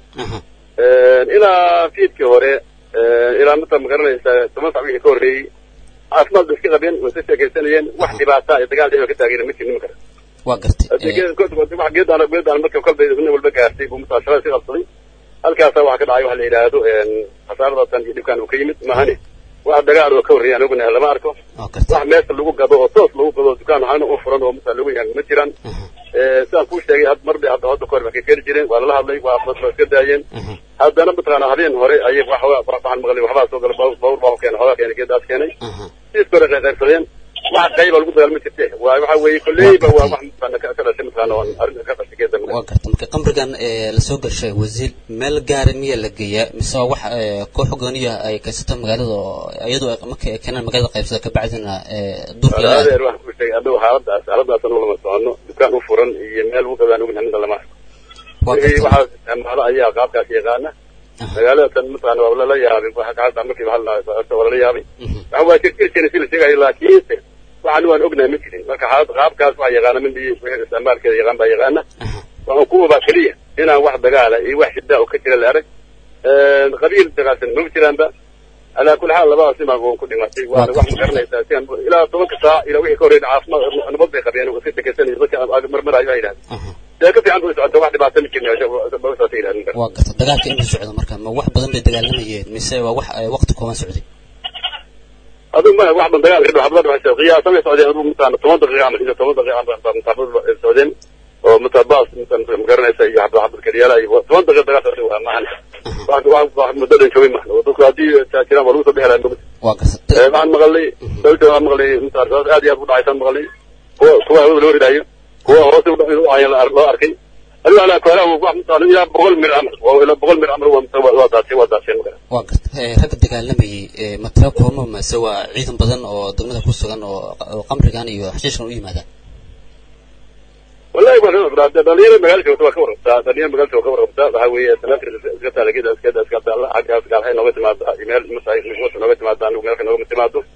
ilaa fiidkii hore ilaa mata ma garanaysa 10 saac wixii ka horreeyay caafimaad iska qabeen way ka sheekaysanayeen wax dhibaato ay dagaal dheer ka taageereen ma jirin marka waa gartay wax geedaan marka kolba nin walba gaartay buu mata shaqada si qabsaday halkaas waxa ka dhacay wax la yiraahdo xasaaradaatan iyo dhibkan uu ka yimid maahane wax dagaal oo ka horreeyay anigu lama arko wax meesha lagu gado oo toos lagu gado dukaan waxaana u furan oo mata lagu yahay ma jiraan saan ku sheegay had mar bay hadda koor markay keen jireen waa la hadlay waa iska daayeen haddana mataqaana habeen hore ayay waxaan maqlay waxbaa soo galay bawr baa keenay xogaa keenay geedaas keenay siis kore qaybsadeen wax qayba lagu dagaalmi jirtay waa waxa weeye kulleyba waa wax mataqaana ka dhashay mataqaana arrin ka dhashay geedan waa gartay marka qamrigan la soo gashay wasiil meel gaar miya la geeyaa mise wax koox gooniya ay kaysata magaalada iyadoo markay keenan magaalada qaybsada ka bacdina durka la adeer wax ku sheegay adoo xaaladaas anu lama socono dukaan u furan iyo meel ugu gadaan ugu naxinta lama arko waxa isticmaala ayaa qaabkaas yaqaana magaalada tan mataqaana waa la yaabay waxa ka hadda markii hal waa la yaabay waxa waa jirkiisina si la sheegay laakiin waxaan waan ognahay ma jirin marka qaabkaas waa yaqaana min wixii isticmaalkeeda yaqaan baa yaqaana waxaan ku wada kaliya inaan wax dagaala iyo wax shida oo ka jira la arag qabiil dagaalsan ma jiraanba ala kulli xaal labada sima oo ku dhimatay waa wax ma garanaysaa si ilaa 10 saac ilaa wixii ka horreeyay caafimaad nabad bay qabeen oo si takaysan dadka marmarayo ay yiraahdeen ka fiican buu socdo wax dhibaato ma jirin waa garta dagaalka inuu socdo marka ma wax badan bay dagaalamayeen mise waa wax waqti kooban socday aduu ma wax badan dagaal ka hadlada waxa qiyaas ma socdeen aduu intaan 10 daqiiqo ama 10 daqiiqo aan socdeen oo mutabaas intaan magaranaysa iyo habab kaliya ay 10 daqiiqo dagaal waa macna wax muddo joogay ma dadku hadii taajiraan waa lagu soo bixi lahaa waa garta waxaan maqlay dawladda waan maqlay intaan aad iyo aad u dhacaysan maqlay kuwa loo ridayo kuwa hoos u dhacay loo arkay أنا كلام واحد طالع بقول من الأمر ولا بقول من الأمر وضعتي مكان وقت رجع دجالمي متراكم ما سوى عيد بدن أو ضمن كوسان أو قمر كان يحشيش كانوا ماذا والله يبغى دليل مقال شو توكر دليل مقال شو توكر هاوي تنافر زكاة على كده زكاة الله حاجة قال هاي نوبة ما إيميل مساعد مش نوبة ما دانو مقال نوبة ما دو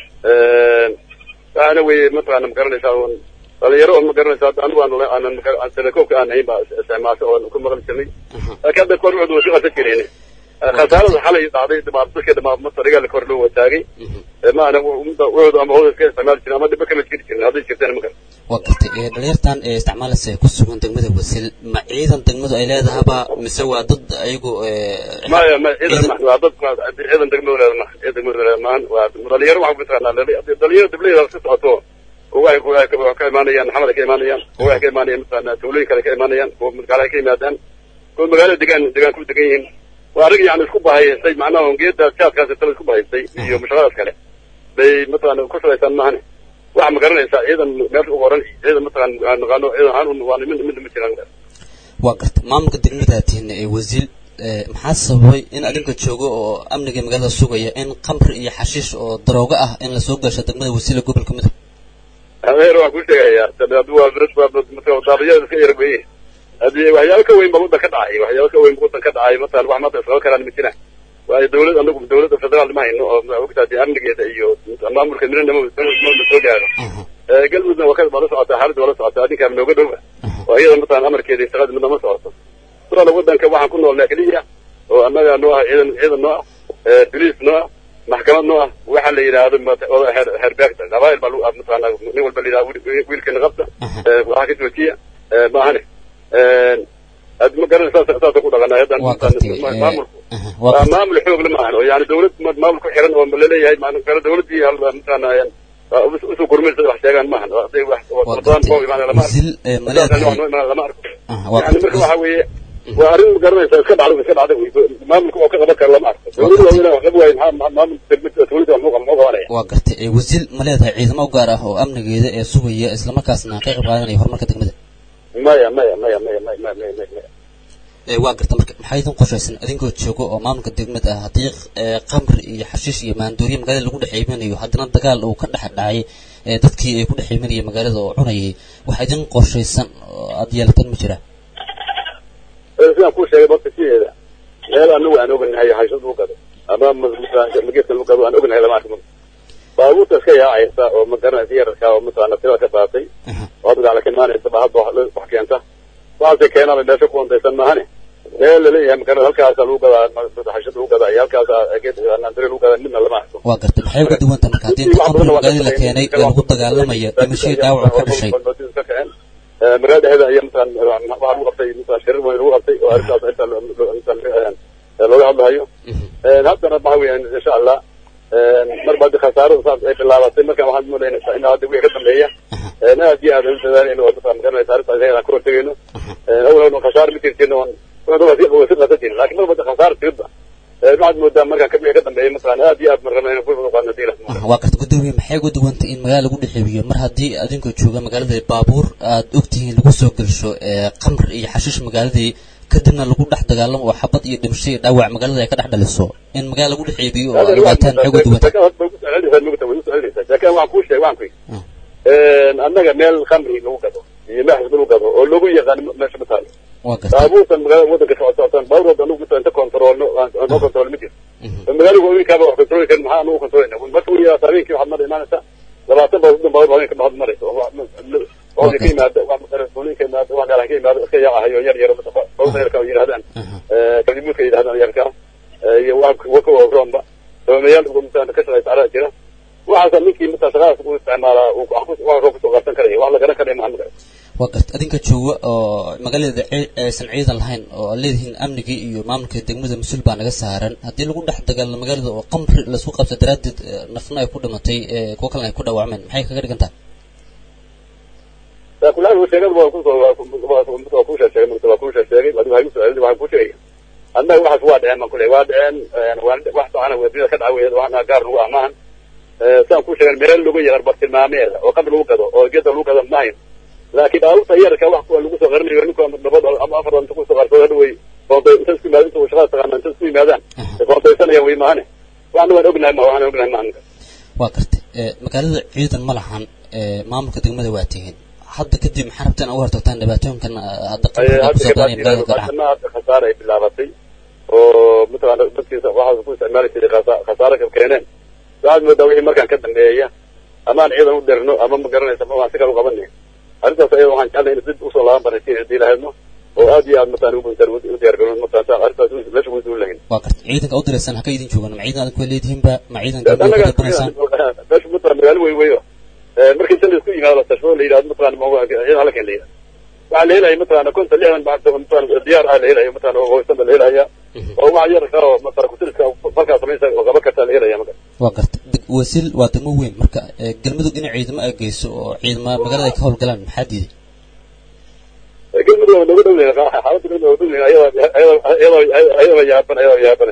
أنا ومثلا مقارنة شاون دليل مقارنة شاون أنا سلكوك أنا هيبا سماع شاون كل مقارنة شني أكيد بكون عدو شو أتكلمني خسارة الحالة تعطي دماغ كده ما مصدر قال كورلو وتاجي ما أنا وعد أما هو كده استعمال شنو ما دبك مشكلة هذا الشيء ثاني مكان وقت دليرتان استعمال السيكون دقمده وسيل مع عيدا دقمده إلى ذهب مسوى ضد أيجو ما إذا ما ضد إذا دقمده ما إذا دقمده ما ودلير ما بيترنا دلير دبلير على ست أطوار هو كيمانيا محمد كيمانيا هو كيمانيا مثلا تولي كيمانيا ومقالة كيمادان كل مقالة دقان كل دقين وأرجع يعني الكوبا هي شيء معناه جدا كات كات الكوبا هي شيء مش غلط كله بمثلا كل شيء سمعني واحد مقارنة إذا ما في قرن إذا مثلا نغنوا إذا عنو وأنا من مثلا وقت ما مقدر متاتين وزيل محاسبة إن أدينك تشوجو أمن جم قال السوقية إن قمر يحشيش أو دروجة إن السوق شد من وسيلة قبل كم هذا يروح كل شيء يا تبدو بالنسبة مثلا طبيعي خير بيه هذه وهي كوين بقول كدعي وهي كوين بقول كدعي مثلا واحد ما تصل كلام مثله وهي دولة عندكم دولة الفدرال ما إنه وقتها دي أمن جيت أيوه أمام الكمين ما بتسوي هذا قال مثلا وكذا ولا ساعة حرد ولا ساعة هذه كان موجود وهي مثلا أمر كذا يستغل من ما ساعة ترى لو بدنا كواحد كنا ولا كلية وأما نوع إذا نوع بوليس نوع محكمة نوع وحل إلى هذا هرباك الغاية بالو مثلا نقول بالله ويلكن غبطة وحكيت وكية ما هني ما قرر أساس أقول أنا هذا ما أمر الحقوق لما يعني دولة ما أمر كحرن ولا ليه هاي ما أمر دولة دي مثلا يعني وسو كرمل صح شيئا ما هذا زي واحد وطن فوق يعني لما يعني مركب حوي وأرين قرر أساس كذا على ما أمر كذا بكر لما ما أمر تولد وقت وزيل ملاذ عيد ما وقاره وأمن جيد سوية إسلام كاسنا كيف غاية يهرم كتجمده ما وقت محيط قشيسن أدينكو تشوكو أو مامك الدقمة هطيق قمر يحشيش يماندوري مقالة اللي كل حيمين يحدنا الدقال أو كل حد عاي تذكي كل حيمين يمقالة عني وحيدين قشيسن أديال تنمجرة. إذا كل شيء بس فيه هذا لا أنا أقول هاي حاجة وكذا أمام مجلس المقابل أنا أقول هاي معكم بابوت الشيء عيسى ومقارنة زيارة كاو مثلا في الكفاطي وأبدا على كمان يتبع هذا وحكي أنت بعض كنا من داشك وانت سمعني لا ليه مقارنة هالكاس لوكا حاجة لوكا هالكاس أكيد أنا أدري لوكا من الله معكم وقت الحيوة قد وانت مكاتين تقبل وقال لك يعني الغط قال لما يمشي داوع كل شيء مراد هذا هي مثلا بعض الوقت مثلا شر ويروح وأرجع أنت لو يعمل هايو هذا أنا بعوي يعني إن شاء الله مربى خسارة وصارت أي في الله بس ما كان واحد مولين إن هذا بيجي قدام ليا أنا أجي هذا مثلا إنه مثلا كان يصير زي أكرر تجينه أول خسارة مثل كأنه هذا وسيلة تجين لكن مربى خسارة تبدا بعد مدة مرة كبيرة قدام ليا مثلا أجي مرة ما ينفع نقول نتيجة وقت قدومي محي قدوم أنت إن مجال قد حبيه مرة دي أدينكو تشوفه مجال ذي بابور أكتين لقصو كل شو قمر يحشش مجال ذي كدنا لقول دح دجالهم وحبط يدمشي داوع مجال ذي كده للسوق إن مجال لقول حبيه وقتها محي قدوم كان وعكوش وعكوش أنا جمال خمري لو كذا يمحز لو كذا ولو يغني مش مثال أبوه كان مجال وده كشوطان بورد أنو مثلا أنت كنترول أنو كنترول ميتين المجال هو مين كابو كنترول كان معاه أنو كنترول بس هو يا سامي كيف محمد إيمان سا لما تبغى ضد بورد كان بعض مرة هو كي ما وعمل كنترول كان ما وعمل كي ما كي يا يا رب تبغى هو يركب يرهدان كم يمكن يرهدان يركب وكوا رومبا فميال مثلا كسر يتعرض كده وعند منكي مثلا شغال واستعماله وعروق سوغرتن كره والله غير كره ما عندك وقت أدينك تشوف مجال سنعيد الحين اللي هن أمنك ومامك تجمد مسؤول بان جسهران هدي لقول ده حتى قال مجال قمر لسوق بتدرد نفنا يكون متي كوكلنا يكون وعمل محيك غير كنت كل هذا الشيء هو كوش الشيء كوش الشيء بعد ما يمسك بعد كوش شيء عندنا واحد وادع ما كل وادع يعني واحد أنا ودي كذا عويد وأنا قارن وأمان سام كوش الميل لقي يربط المامير وقبل وكذا وجد لوكذا ناين لكن أول طيارة كواحد لقوا غيرني غيرنكم نبض afar inta kusoo qaarkood hadha way qoonday inta isku yimaadaan inta shaqada taqaana inta isku yimaadaan qoondaysanayaan way maahane waxna waan ognahay maalinka waa gartay magaalada ciidan ma lahan maamulka degmada waa tihiin hadda kadib maxaa rabtaan uga hortagtaan dhibaatooyinkan hadda khasaare ay bilaabatay oo mataqaana dadkiisa waxaas ku isticmaali jiray khasaare ka keeneen waxaad moodaa wixii markaan ka dambeeya amaan ciidan u dherno ama ma garanaysa ma waan si kale u qabanay arrintaas ayada waxaan jeclay in dib usoo laaban baraysiin haddii lahadno oo aad iyo aad mataan u diyaargaroon mataan arrintaas meesha ugu duul lahayn waa gartay ciidanka u diraysan haka idin joogaan ma ciidan aad ku leedihiinba ma ciidanka aad ku diraysaan meesha mataan magaalo weyn weyo markii inta la isku yimaado la tashado la yidhahdo mataan ciidan halkan la yidhahdo waxaa la helaya mataan konta lixdan bacda mataan diyaar ah la helaya mataan oo hoysan la helaya oo wax yar ka oo mataan kutiriska falkaa samaysa oo qaba kartaa la helaya marka waa gartay wasiil waa degmo weyn marka galmudug in ciidamo ay geyso oo ciidamo magaalada ay ka howlgalaan maxaa diiday galmudug waa dowladda xaaladda galmudug waa dowladda ayadoo yaaban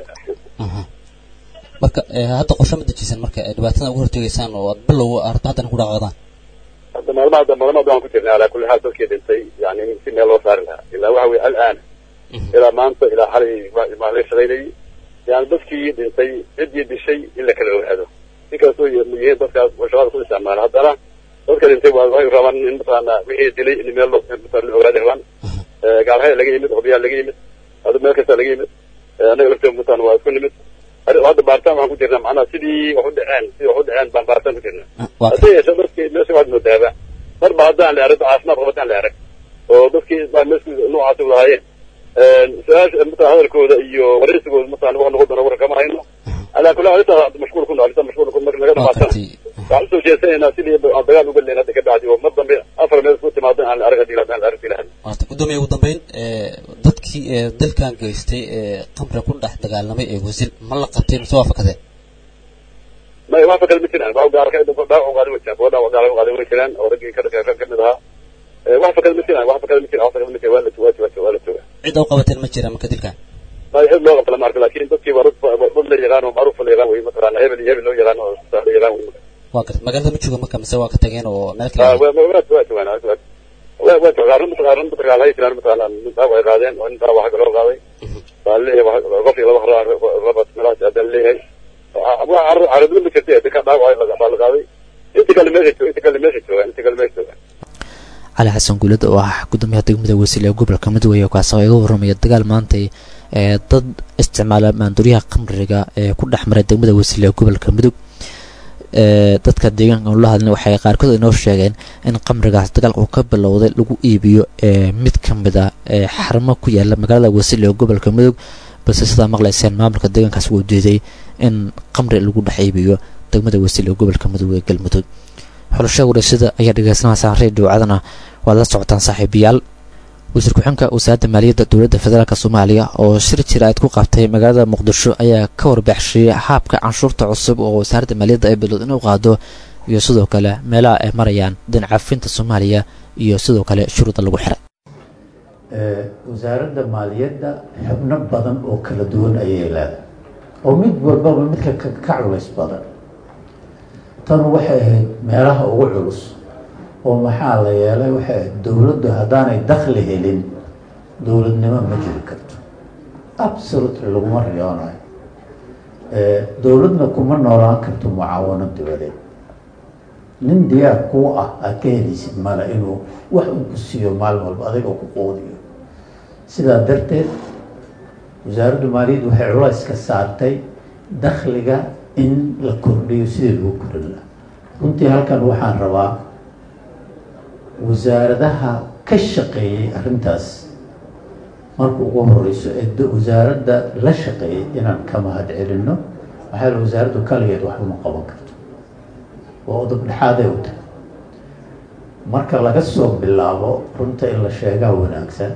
marka hadda qorshe ma dejisan marka dhibaatada uga hortegaysaan oo aad bilow haddana ku dhaqaaqdaan hadda maalmaha waxaan ku jirnay alaa kulli xaal dadkii dhintay yani in si meel loo saari lahaa ilaa waxa weye al'aan ilaa maanta ilaa xalay waa laga shaqaynayay yani dadkii dhintay ciddii dishay in la kala ogaado inkastoo yihiin dadkaas shaqada ku isticmaala haddana dadka dhintay waxay rabaan in mataqaana wixii dilay in meel la ogaada rabaan gaalhaya laga yimid hobyaa laga yimid hada meel kasta laga yimid annaga lafteeda mataqaana waa isku nimid hadda baaritaan waxaan ku jirnaa macnaha sidii wax u dhaceen baan baaritaan ku jirnaa haddii yeesho dadkii meesha waxaad moodaaba marba haddaan la arag caafimaad qabataan la arag oo dadkii baa meesha noocaasi lahaayeen su-aasha mataa hadalkooda iyo waraysigooda mataa wax noqon doona war kama hayno alaa kulli arrintaas mashquul ku noqon mashquul ku marka laga dhamaatana waxaan usoo jeesanaynaa sidii aan dagaal uga leyn hadda ka bacdi oo mar dambe afar meel isku timaado aan la arag hadii la arag ilahan waata gudoomiye ugu dambeyn dadkii dalkan geystay qamri ku dhex dagaalamay ee wasiil ma la qabtay mise waa fakadeen ma waa fakad ma jiraan waa gaar ka dhaawac qaaday wajaan waa dhaawac qaaday way jiraan oo raggii ka mid ahaa wax fakad ma jiraan waa la jooga cid u qabateen ma jiraan marka dilkan ما يحب لغة لما أعرف لكن تذكي ورد يغان ومعروف يغان ومثلا هبل لو يغان وصار يغان واقف ما قال متشوق مكة مسوا كتجين وملك وات غارن بتغال هاي كلام مثلا نتابع غادين ونتابع حق لو غادي قال لي غفي لو ربط ملاش ادل لي ابو عرض لي كتي دك داوع غادي انت كلمه على حسن قولد oo ah gudoomiyaha degmada wasiil ee gobolka Midway oo kaasoo iga warramay dagaal maanta ee dad isticmaala maandooriyaha qamriga ee ku dhaxmaray degmada wasiil ee gobolka Midway dadka deegaanka oo la hadlay waxay qaarkood inoo sheegeen in qamrigaas dagaalka uu ka bilowday lagu iibiyo mid kamid ah xarmo ku yaala magaalada wasiil ee gobolka Midway balse sida maqlayseen maamulka deegaankaas uu diiday in qamri lagu dhex iibiyo degmada wasiil ee gobolka Midway ee galmudug xulasha warshada ayaa dhageysanaysa radio cadana waa la socotaan saaxiibayaal wasiir ku-xigeenka wasaaradda maaliyadda dowladda federaalka Soomaaliya oo shir jiraad ku qabtay magaalada Muqdisho ayaa ka warbixiyay habka canshuurta cusub oo wasaaradda maaliyadda ay bilowday inuu qaado iyo sidoo kale meelaha ay marayaan dhinaca Soomaaliya iyo sidoo kale shuruuda lagu xiray wasaaradda maaliyadda xubno badan oo kala duwan ayay leedahay oo mid walba midka ka culays badan tan waxay ahayd meelaha ugu culus oo maxaa la yeelay waxay dawladdu haddaanay dakhli helin dawladnimo ma jiri karto absolutely laguma riyoonayo dawladna kuma noolaan karto mucaawano dibadeed nin diyaar kuu ah aad ka helaysid male inuu wax u ku siiyo maalin walba adigoo ku qoodiyo sidaa darteed wasaaradda maaliyadda waxay culays ka saartay dakhliga in la kordhiyo sidii lagu kordhin lahaa runtii halkan waxaan rabaa wasaaradaha ka shaqeeyay arrintaas marka ugu horeyso ee wasaaradda la shaqeeyay inaan ka mahad celinno waxaa la wasaaraddu kaligeed wax uma qaban karto waa udub dhexaaday u tahay marka laga soo bilaabo runta in la sheegaa wanaagsan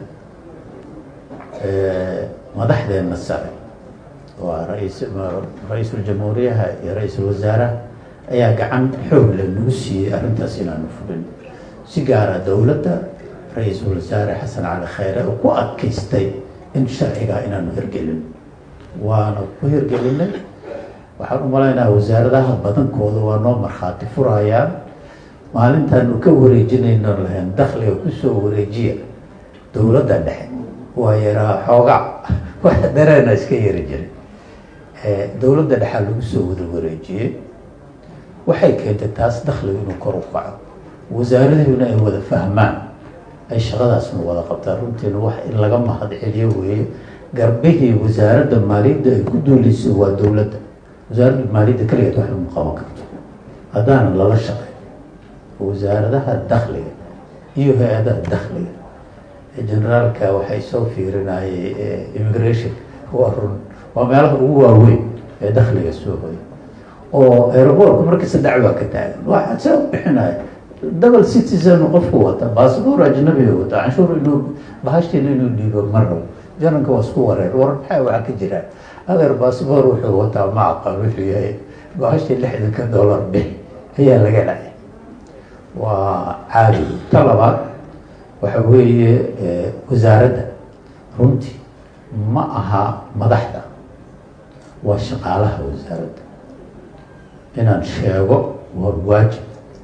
madaxdeenna sare waa ra-iisul jamhuuriyaha iyo ra-iisul wasaaraha ayaa gacan xoog leh nagu siiyey arrintaas inaanu fulin si gaara dowladda ra-iisul wasaare xasan cali khayre oo ku adkaystay in sharcigaa inaanu hirgelin waana ku hirgelinay waxaan u malaynaha wasaaradaha badankooda waa noo markhaati furayaan maalintaanu ka wareejinayno lahayn dakhliga kusoo wareejiya dowladda dhexe waa yaraa xoogaa wax dareena iska yari jiray. Dowladda dhexaa lagu soo wada wareejiyey, waxay keentay taas dakhliga inuu kor u kaco, wasaaradiina ay wada fahmaan, ay shaqadaasna wada qabtaan. runtiina wax in laga mahad celiyo weeye. garbihii wasaaradda maaliyadda ay ku duulayso waa dowladda. wasaaradda maaliyadda kaligeed wax uma qaban karto haddaanan lala shaqeyn wasaaradaha dakhliga iyo hay-adaha dakhliga. generaalka waxay soo fiirinayay immigration, waa run, waa meelaha ugu waaweyn ee dakhliga soo hoy. oo aerobortka markasta dacwaa ka taagan, waxaa saa u bixinaya double citizen qofku wata, baasboor ajnabiga wata, canshuur inuu bahashtiina inuu dhiibo ma rabo. jananka waa isku wareer, war maxaa waxaa ka jira adeer baasboor wuxuu wataa ma aqaan wuxuu yahay, bahashtii $60 bix ayaa laga dhacay. waa caadi. ta labaad waxa weeye wasaaradda runtii ma aha madaxda, waa shaqaalaha wasaaradda. inaan sheego waa waajib.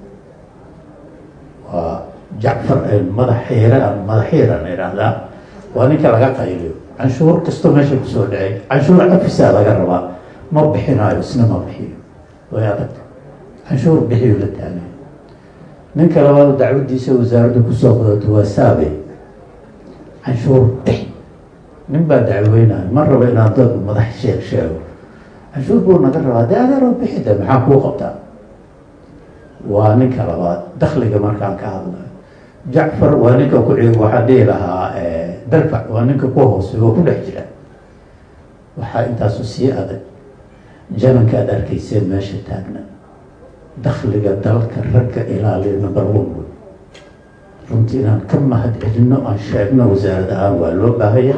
waa Jacfar madaxiiran idhaahdaa, waa ninka laga qayliyo. canshuur kastoo meesha kusoo dhacay, canshuur cafisaa laga rabaa, ma bixinayo, isna ma bixiyo, way adag. canshuur bixiyu la taagay. ninka labaad dacwadiisa wasaaradda kusoo badato waa saabe, canshuur bix. nin baa dacweynaya, ma rabo inaan dad madax sheego, canshuur buu naga rabaa, dee adeeroo bixida maxaa kuu qabtaa. waa ninka labaad. dakhliga markaan ka hadlayo, Jacfar waa ninka ku ciib, waxaa dhihi lahaa Darfac waa ninka ku hoose oo ku dhex jira. waxaa intaasu sii adag jananka aad arkayseen meesha taagna, dakhliga dalka ragga ilaaliya number 1. runtii inaan ka mahad celino, aan sheegno wasaarad ahaan waa loo baahaya.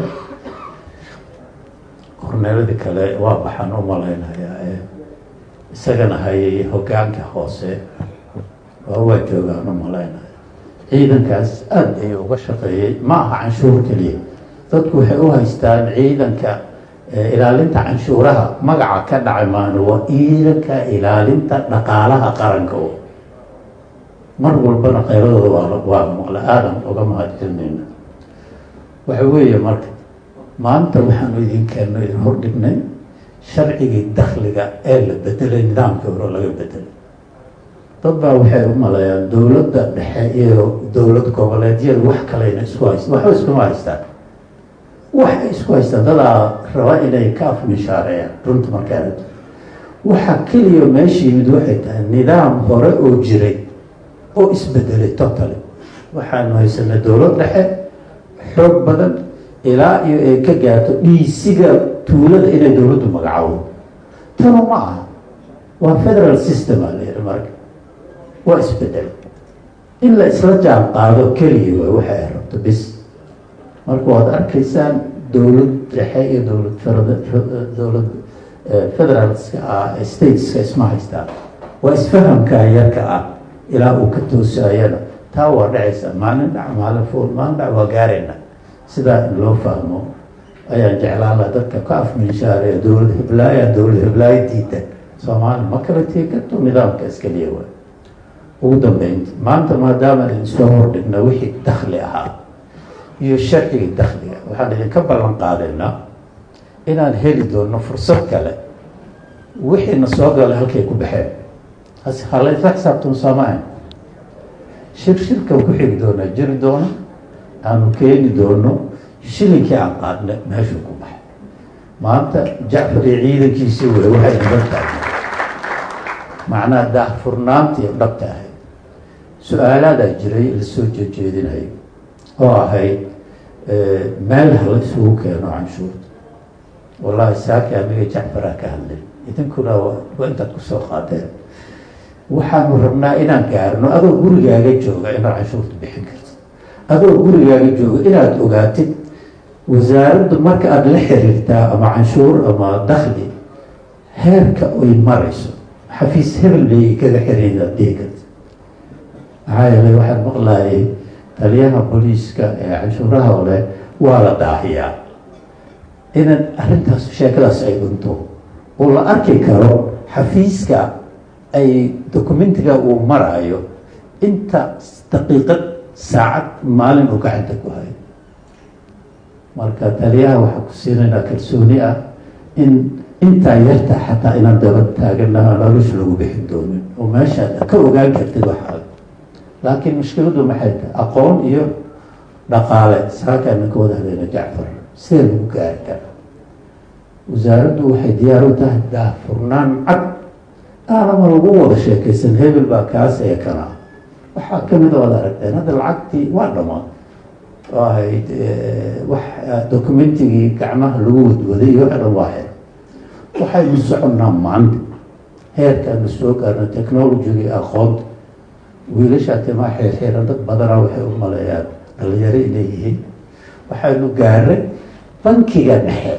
korneeladii kale waa baxaan u malaynayaa, isagana hayay hogaanka hoose waa joogaan u malaynaya. ciidankaas aada ayuu uga shaqeeyey. ma aha canshuur keliya, dadku waxay u haystaan ciidanka ilaalinta canshuuraha magaca ka dhacay maana, waa ciidanka ilaalinta dhaqaalaha qaranka. mar walbana qayladooda waa maqla, aadan uga mahad celinayna. waxa weeye marka maanta waxaanu idinkeeno idin hordhignay sharcigii dakhliga ee la bedelay, nidaamkii hore laga bedelay. dad baa waxay u maleeyaan dowladda dhexe iyo dowlad goboleedyada wax kalena isku haysta. waxba iskuma haystaan. waxay isku haystaan dadaa raba inay ka afmishaareeyaan. runta markaa waxa keliya meesha yimid waxay tahay nidaam hore oo jiray oo isbedelay totally. waxaanu haysanay dowlad dhexe xoog badan ilaa iyo ay ka gaarto dhiisiga tuulada inay dowladdu magacaabo. tanu ma aha, waa federal system aa layidhi. marka waa isbedel in la isla jaan qaado keliya waay waxa ay rabto bis. marka waad arkaysaan dowlad dhexe iyo dowlad federalska ah, stateska isma haystaan. waa isfahamka yarka ah ilaa uu ka toosayana taa waa dhacaysa. maalin dhac maalin fool, maalin dhac waa gaarayna. sidaa in loo fahmo ayaan jeclaan laha. dadka ka afminshaaraya dowlad heblaaya diidan soomaali ma kala tegi karto, nidaamka iskaliya waay. ugu dambeynti maanta maadaama idin soo hordhigna wixii dakhli ahaa iyo sharcigii dakhliga, waxaan idinka ballan qaadaynaa inaan heli doono fursad kale. wixiina soo galay halkay ku baxeen halaysla xisaabtan soomaali. shirkan ku xigi doonaa jiri doono, aanu keeni doono shilinkii aan qaadna meeshuu ku baxay. maanta Jacfar iyo ciidankiisii wey waxay naga taagna, macnaha daahfurnaantii dhabta ahayd. su-aalaadaa jiray lasoo jeedinayo oo ahayd meel hala isugu keeno canshuurta. wallaahi saaki aniga Jacfaraa ka hadlay, idinkuna waa intaad kusoo qaadeen. waxaanu rabnaa inaan gaarno adoo gurigaaga jooga inaad canshuurta bixin karto, adoo gurigaaga jooga inaad ogaatid wasaaraddu marka aada la xiriirtaa ama canshuur ama dakhli heerka ay marayso, xafiis hebel bay kaga xiriirtaa dhihi karta. maxaa yeelay waxaan maqlayay taliyaha booliiska ee canshuuraha ole waa la daahiyaa. inan arrintaas sheekadaas ay dhunto oo la arki karo xafiiska ay documentiga uu maraayo inta daqiiqad saacad maalin uu gacanta ku hayo. marka taliyaha waxaa ku siinaynaa kalsooni ah in intaa yarta xataa inaan daba taaganaha nolosha lagu bixin doonin oo meeshaad ka ogaan kartid waxaa. laakiin mushkiladu maxay tahay aqoon iyo dhaqaale. saakaana ka wada hadlayna Jacfar see lagu gaari kara. wasaaraddu waxay diyaar u tahay daahfurnaan cad aanama lagu wada sheekaysan hebel baa kaas ee kana. waxaa kamid a wada aragteen hadda lacagtii waa dhammaan oo ahayd wax dokumentigii gacmaha lagu wadwaday iyo waxa dhan waa heer. waxaynu soconnaa maanta heerkaanu soo gaarno technologigii aqoonta. wiilashaa timaa xeerxeeran dad badanaa waxay u maleeyaan dhalinyaro inay yihiin. waxaynu gaaray bankiga dhexe.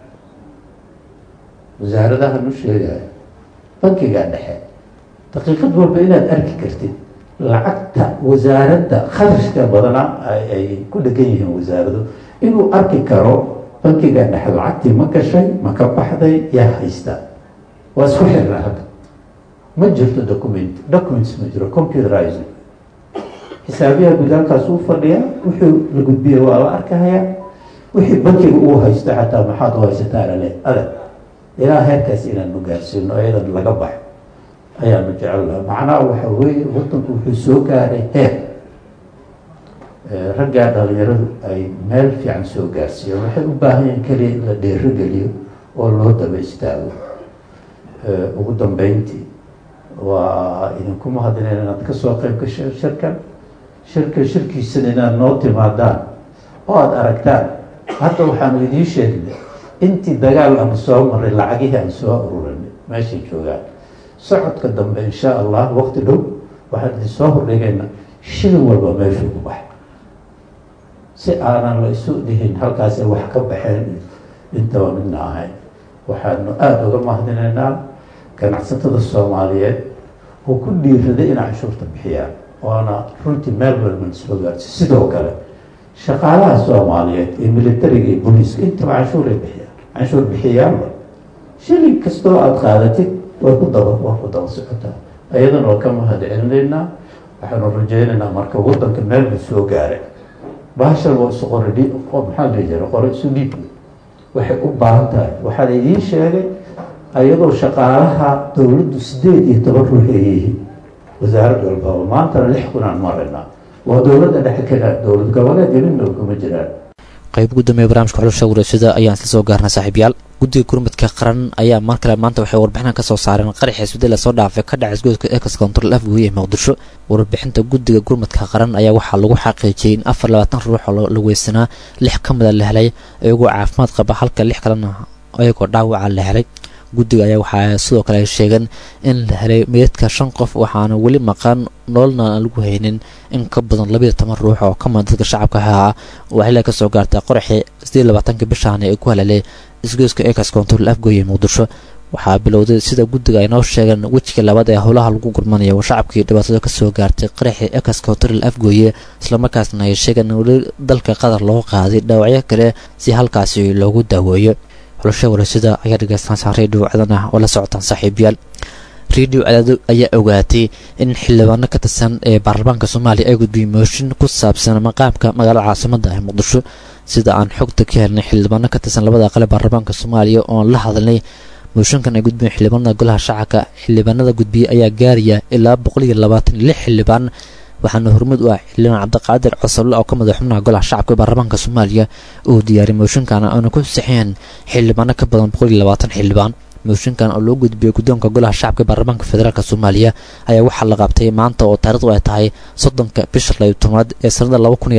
wasaaradaha nu sheegaya bankiga dhexe daqiiqad walba inaad arki kartid lacagta wasaaradda kharashka badanaa ay ku dhegan yihiin wasaaradu inuu arki karo bankiga dhexe lacagtii ma gashay ma ka baxday yaa haysta. waa isku xirna hadda ma jirto documents ma jiro computerizing. xisaabiyaha gudaalkaas uu fadhiya wuxuu la gudbiya waa la arkahaya wixii bankiga uu haysto xataa maxaad u haysataa lale adag ilaa heerkaas inaanu gaarsiino ayadan laga baxo ayaanu jecelnaha. macnaha waxa weeye wadanku wuxuu soo gaaray heer raggaa dhalinyaradu ay meel fiican soo gaarsiiyeen. waxay u baahan yihiin keliya in la dheerogeliyo oo loo daba istaago. ugu dambeyntii waa idinku mahadinayna inaad kasoo qayb gasho shirkiisana inaad noo timaadaan oo aada aragtaan. hadda waxaanu idiin sheegnay intii dagaal aan soo maray lacagihii aan soo ururinay meeshay joogaan. socodka dambe insha allah waqti dhow waxaan idin soo hordhigayna shilin walba meeshuu ku baxay si aanan la isu dhihin halkaasay wax ka baxeen intaba midna ahayn. waxaanu aada uga mahadinaynaa ganacsatada soomaaliyeed oo ku dhiiraday inay canshuurta bixiyaan waana runtii meel walban soo gaarsi. sidoo kale shaqaalaha soomaaliyeed ee militariga iyo booliiska intaba canshuuray bixiyaan. canshuur bixiyaanba shilin kastoo aada qaadatid waa ku daba socotaa. ayadana waa ka mahad celinaynaa. waxaanu rajaynaynaa marka wadanka meelba soo gaaray bahashan waa isu qori maxaa la jira qori isu dhiib. waxay u baahan tahay waxaa la idiin sheegay ayadoo shaqaalaha dowladdu 18 ruux ay yihiin wasaarad walbaba maantana 6 kun aan maraynaa. waa dowladda dhexe kana dowlad goboleed midna kuma jiraan. qayb gudoomiye barnaamijka xulasha wareysiga ayaan isla soo gaarnay saaxiibayaal. guddiga gurmadka qaran ayaa mar kale maanta waxay warbixin ka soo saareen qarax isbedel la soo dhaafay ka dhacay isgoodka Ekas Control Afgoye ee Muqdisho. warbixinta guddiga gurmadka qaran ayaa waxaa lagu xaqiijiyay in 24 ruux oo la weysanaa 6 ka mid ah la helay iyagoo caafimaad qaba halka 6 kalena ayagoo dhaawac la helay. guddiga ayaa waxaa sidoo kale ay sheegeen in la helay meydka 5 qof waxaana weli maqan nololna aan lagu haynin in ka badan 12 ruux oo ka mid dadka shacabka ahaa waxay ka soo gaartay qaraxii 28 bishaan ee ku halalay isgoyska Ekas Control Afgoye ee Muqdisho. waxaa bilowday sida guddiga ay noo sheegeen wejiga labaad ee howlaha lagu gurmanayo shacabkii dhibaatada ka soo gaartay qaraxii Ekas Control Afgoye isla markaasna ay sheegeen in dalka Qatar loo qaaday dhaawacyo kale si halkaasi loogu daaweeyo. xulasha wareysiga ayaa dhageysan radio cadana oo la socotaan saaxiibayaal. radio cadada ayaa ogaatay in xildhibaano ka tirsan ee baarlamaanka Soomaaliya ay gudbiyeen mooshin ku saabsan maqaamka magaalada caasimadda ah Muqdisho. sida aan xogta ka helnay xildhibaano ka tirsan labada aqal ee baarlamaanka Soomaaliya oo la hadalnay mooshinkan ay gudbiyeen xildhibaanada golaha shacabka. xildhibaanada gudbiyay ayaa gaaraya ilaa 126 xildhibaan waxaana hormud u ah xildhibaan Cabdiqaadir Cusable oo ka mid ah xubnaha golaha shacabka ee baarlamaanka Soomaaliya oo diyaariyay mooshinkan oo ku saxeen xildhibaano ka badan 120 xildhibaan. mooshinkan oo loo gudbiyay guddoonka golaha shacabka ee baarlamaanka federaalka Soomaaliya ayaa waxaa la qabtay maanta oo taariikhdu ay tahay 30 bisha 12 ee sanadda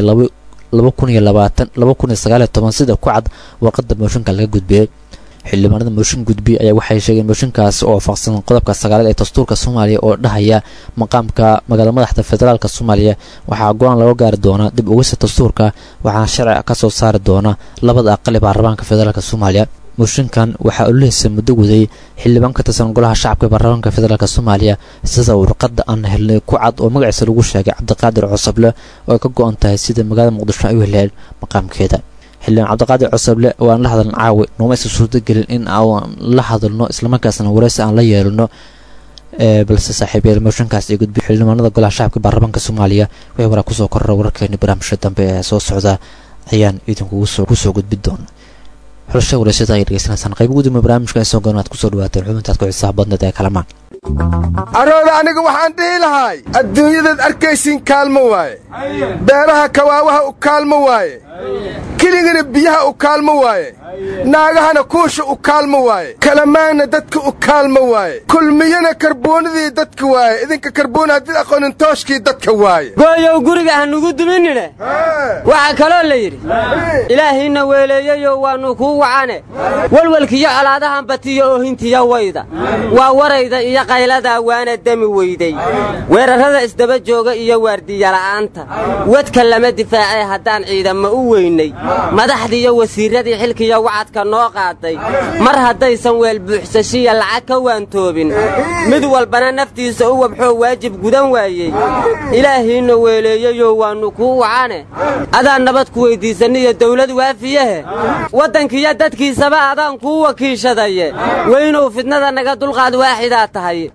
2019 sida ku cad warqadda mooshinka laga gudbiyay. xildhibaanada mooshin gudbiyay ayaa waxay sheegeen mooshinkaas oo waafaqsan qodobka 9 ee dastuurka Soomaaliya oo dhahaya maqaamka magaalada madaxda federaalka Soomaaliya waxaa go'aan laga gaari doona dib ugu sii dastuurka waxaana sharci ka soo saari doona labada aqal ee baarlamaanka federaalka Soomaaliya. mooshinkan waxaa u leeyahay muddo guday xildhibaan ka tirsan golaha shacabka ee baarlamaanka federaalka Soomaaliya sida warqadda aan helnay ku cad oo magaciisa lagu sheegay Cabdiqaadir Cusable oo ka go'an tahay sida magaalada Muqdisho ay u heleen maqaamkeeda. xildhibaan Cabdiqaadir Cusable oo aan la hadalin caawi nooma suurto gelin in aan la hadalno isla markaasna wareysi aan la yeelno balse saaxiibayaal mooshinkaas ay gudbiyay xildhibaanada golaha shacabka ee baarlamaanka Soomaaliya way waraa ku soo korra wararkeena barnaamijka dambe ee soo socda ayaan idinkugu soo gudbin doona xulasha wareysyada ay dhegeysanaysaan qayb guduma barnaamijka in soo goon aad kusoo dhawaateen xubintaad ku xisaab badneed ee kalamaan arooda aniga waxaan dhihi lahay adduunyadaad arkaysiin kaalmo waaye beeraha kawaawaha u kaalmo waaye keligana biyaha u kaalmo waaye naagahana kuusha u kaalmo waaye kalamaanna dadka u kaalmo waaye kulmiyana karboonadii dadka waaye idinka karboon haddii aqoonin tooshkii dadka waaye gooyow guriga ha nugu duminine waxaa kaloo la yidhi ilaahiinna weeleeyeyo waannu kuu wacane walwalkiyo colaadahan batiyo oohintiya wayda waa warayda iyo qayladaa waana demi weyday weerarrada isdaba jooga iyo waardiyala'aanta wadka lama difaacay haddaan ciidamo u weynay madaxdiiyo wasiirradii xilkiyo wacadka noo qaaday mar haddaysan weel buuxsashiya lacag ka waantoobin mid walbana naftiisa u wabxoo waajib gudan waayey ilaahiinna weeleeyeyo waannu kuu wacane adaan nabad ku weyddiisaniyo dawlad waafiyahe waddankiiyo dadkiisaba adaan kuu wakiishadaye weynow fidnada naga dulqaad waaxidaa tahay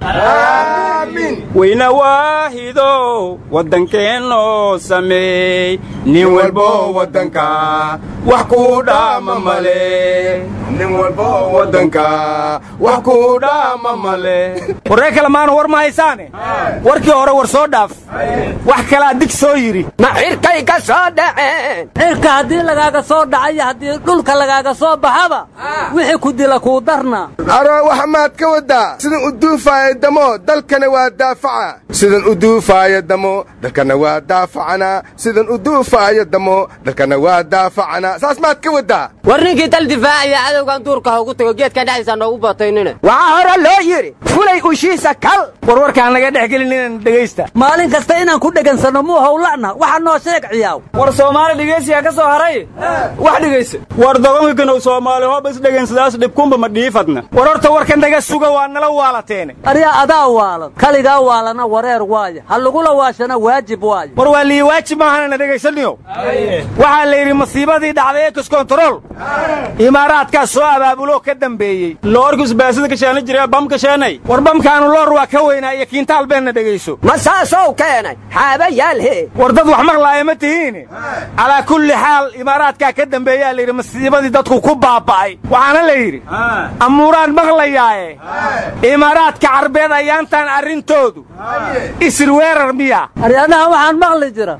weyna waahidow waddankeennoo sameey nin walbo waddanka wax kuu dhaama male nin walbo waddanka wax kuu dhaama male warree kalemaanu war ma haysaane warkii hore war soo dhaaf wax kalaa dig soo yidhi ma cirkay ka soo dhaceen cirka haddii lagaaga soo dhacayo haddii dhulka lagaaga soo baxaba wixii ku dila kuu darna aroo waxa maad ka waddaa sidan u duufaaya damo dalkana waa daafaca sidan u duufaaya damo dalkana waa daafacana sidan u duufaaya damo dalkana waa daafacana saas maad ka waddaa war ninkii dal difaacaya cadowgan duurka ha ugu tago geedka dhexdiisa noogu bataynine waxaa hore loo yidhi fulay ushiisa kal warwarkaan laga dhex gelin inaan dhegaysta maalin kasta inaan ku dhegansano muu howla'na waxa noo sheeg ciyaaw war soomaali dhegaysiyaa ka soo haray wax dhegaysa war dogonkanow soomaali hooba is dhegansadaas dhibkunba ma dhiifadna war horta warkan naga suga waa nala waalateene aryaa adaa waalan kaligaa waalana wareer waaya ha lagula waashana waajib waaya war waa lii waajib maahanana dhegaysaniyo waxaa la yidhi masiibadii dhacday ee kiskontarool imaaraadkaa soo abaabuloo ka dambeeyey loorkus baasida kashaana jira bam kasheenay war bamkaanu loor waa ka weynaa iyo kiintaal beenna dhegayso ma saasow keenay xaabayaalhe war dad wax maqlaaya ma tihiin calaa kulli xaal imaaraadkaa ka dambeeyaa layidhi masiibadii dadku ku baaba'ay waxaana la yidhi amuuraan maqlayaaye imaaraadka carbeed ayaantaan arrintoodu isir weerar miya aryadaha waxaan maqli jira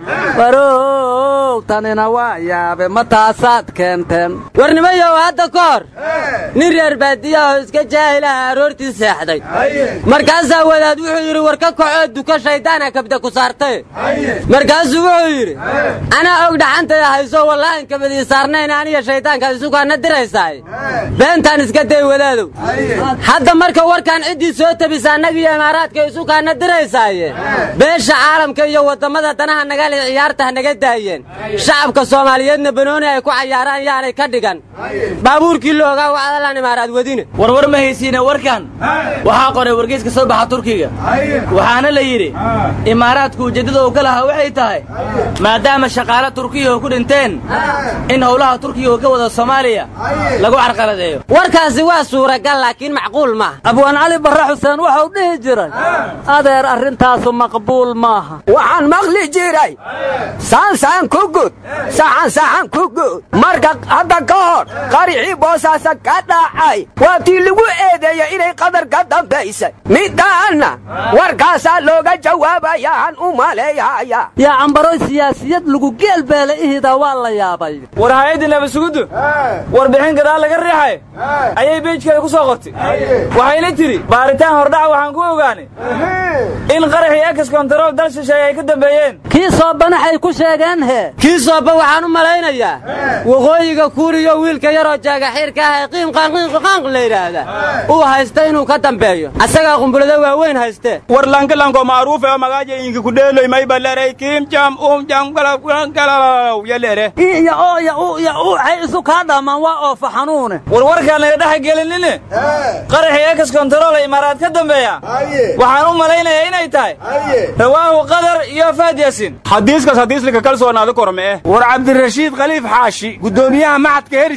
warow tanina waa yaabe ma taasaad keenteen warnimayow hadda ka hor nin reer baadiyaha oo iska jaahilaha aroortii seexday markaasaa wadaad wuxuu yidhi war ka kacoo duka shayddaana kabda ku saartay markaasuu wuxuu yidhi anaa og dhaxantaya hayso wallaahin kabadii saarnayn aniya shayddaanka isugaana diraysaay beentaan iska day wadaadow hadda marka warkaan ciddii soo tabisa annagiiyo imaaraadka isugaana diraysaaye beesha caalamka iyo waddamada danaha nagali ciyaarta ha naga daayeen shacabka soomaaliyeedna banooni ay ku cayaaraan yaanay ka dhigan baabuurkii loogaa wacdalaan imaaraad wadine warwar ma haysiina warkan waxaa qoray wargeyska soo baxa turkiga waxaana la yidhi imaaraadku ujeeddada uu ka lahaa waxay tahay maadaama shaqaale turkiya oo ku dhinteen in howlaha turkiga oo ka wada soomaaliya lagu carqaladeeyo warkaasi waa suuragal laakiin macquul maaha abwaan cali barre xuseen waxau dhihi jiray adeer arrintaasu maqbuul maaha waxaan maqli jiray saansaan ku gud saxan ku gud marka hadda ka hor qarixii boosaasa ka dhacay waa tii lagu eedeeya inay qadar ka dambaysay midaanna warkaasaa looga jawaabayaan u maleeyaya yaa cambaroy siyaasiyad lagu geelbeela ihida waa la yaabay war hay-addii nabadsugudu warbixin gadaal laga riixay ayay beejkeeda ku soo qortay waxayna tidhi baaritaan hordhaca waxaan ku ogaanay in qaraxii ekas kontarool dal shisheeye ay ka dambeeyeen kii soobanaxay ku sheegeen hee kii sooba waxaan u malaynayaa waqooyiga kuuriyo wiilka yaroo jaagaxiirka ah ee qiimqaanqiinqaanq la yidhaahda uu haysta inuu ka dambeeyo asagaa qumbulada waaweyn haystee war lankalanko macruuf ee magaaja inki ku dheeloy mayba leeray kiim jam jam galalaw yaleere iya waxay isu kaa dhammaan waa oofa xanuune warwarkaan naga dhex gelinine qaraxii ekas kontarool ee imaaraad ka dambeeya waxaan u malaynayaa inay tahay rawaahu qadar iyo faad yaasin xadiiskaas hadiislika kalsoonaada kormee war cabdirashiid khaliif xaashi guddoomiyaha maxadka heri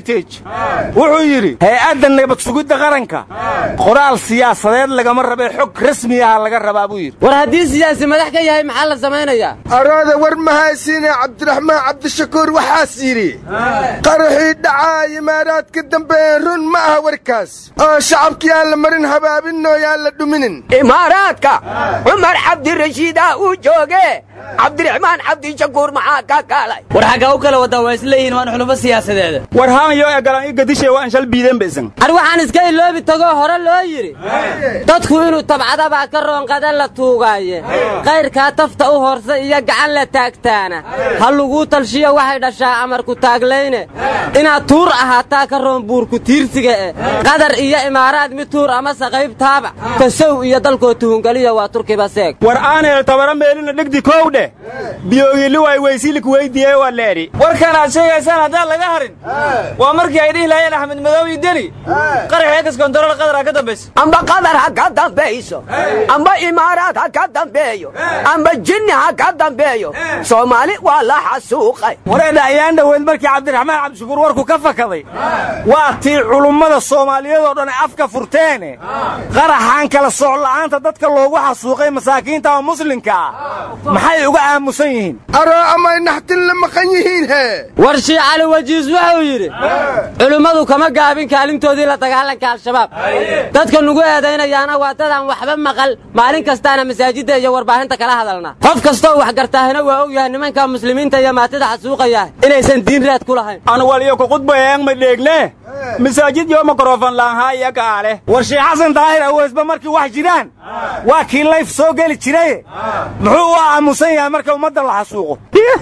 heritage wuxuu yidhi hay-adda nabad sugidda qaranka qoraal siyaasadeed lagama rabee xog rasmi ah laga rabaa buu yidhi. war haddii siyaasi madax ka yahay maxaa la samaynayaa? arooda war mahaysiine cabdiraxmaan cabdishakuur waxaas yidhi qaraxii dhacaa imaaraad ka dambeeyeen run ma aha warkaas oo shacabkii aan la marin habaabinoo yaan la dhuminin. imaaraadka cumar cabdirashiidaa uu jooge cabdiraxmaan cabdishakuur maxaa ka kaalay? war xaggaa u kala wadaa waa isleeyihiin waan xulufo siyaasadeeda. war haanyo egalan i gadishay waan shal biideen baysan. ar waxaan iska iloobi tagoo hore loo yidhi dadku inuu tabcadabaa ka roonqada la tuugaaye kayrkaa tafta u horsa iyo gacan la taagtaana ha laguu talshiyo waxay dhashaa amarku taaglayne inaad tuur ahaataa ka roon buurku tiirsiga qadar iyo imaaraad mid tuur amase qayb taabac kasow iyo dalkoo tuhungeliya waa turkiba seeg. war aaneel tabara meelina dhegdi kow dheh biyoogili way weysilik weydiiyey waa leeri. warkan aad sheegaysaan haddaan laga harin waa markii ay dhihi lahaayeen axmed madoobi deni qarax eegas kontarool qadar ha ka dambayso amba qadar ha ka dambayso amba imaaraad ha ka dambeeyo amba jinni ha ka dambeeyo soomaali waa la xasuuqay. wareedha ayaan dhoweyd markii cabdiraxmaan cabdishakuur warku ka fakaday waa tii culummada soomaaliyeedoo dhan afka furteene qaraxaan kala sooc la'aanta dadka loogu xasuuqay masaakiinta oo muslimka ah maxay uga aamusan yihiin? aroo amay naxtin la maqan yihiin hee. war shii cali wajiis wuxuu yidhi culimmadu kama gaabin kaalintoodii la dagaalanka al-shabaab dadka nugu eedaynayaana waa dadaan waxba maqal maalin kastaana masaajidda iyo warbaahinta kala hadalna qof kastoo wax gartaahina waa og yahay nimanka muslimiinta iyo maatida xasuuqaya inaysan diin raad ku lahayn. anu waliyo ku qudbayeeng ma dheegne masaajid iyo mikrofon laanhaa iyo gaale. war sheekh xasan daahir aweysba markii wax jiraan waa kii layf soo geli jiray muxuu u aamusan yahay marka ummadda la xasuuqo?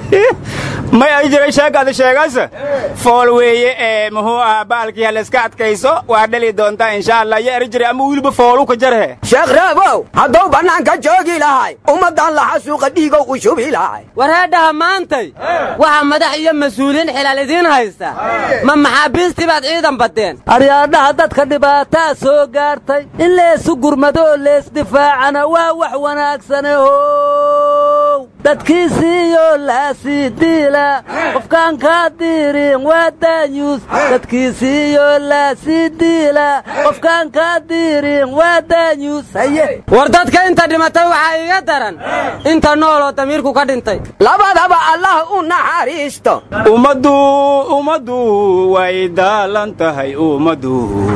may ay jiray sheegada sheegaysa fool weeye ee muxuu ahaa baalkii halayska adkayso waa dhali doontaa insha allah iyo eri jiray ama wiilba foolu ka jarhe. sheekh raabow hadduu bannaanka joogi lahay ummaddan la xasuuqa dhiigow u shubi lahay. war heedhaha maantay waxaa madax iyo mas-uuliyiin xilaal idiin haysta ma maxaabiistii baad ciidan badeen? aryaadhaha dadka dhibaataa soo gaartay in leesu gurmadoo leesdifaacana waa wax wanaagsane how dadkiisiiyo laasii diila qofkaan kaa diirin waa daanyuus dadkiisiiyo laasii diila qofkaan kaa diirin waa daanyuus haye. war dadka inta dhimatay waxaa iga daran inta nooloo damiirku ka dhintay labadaba allah u naxariisto. ummaddu way daalan tahay ummaddu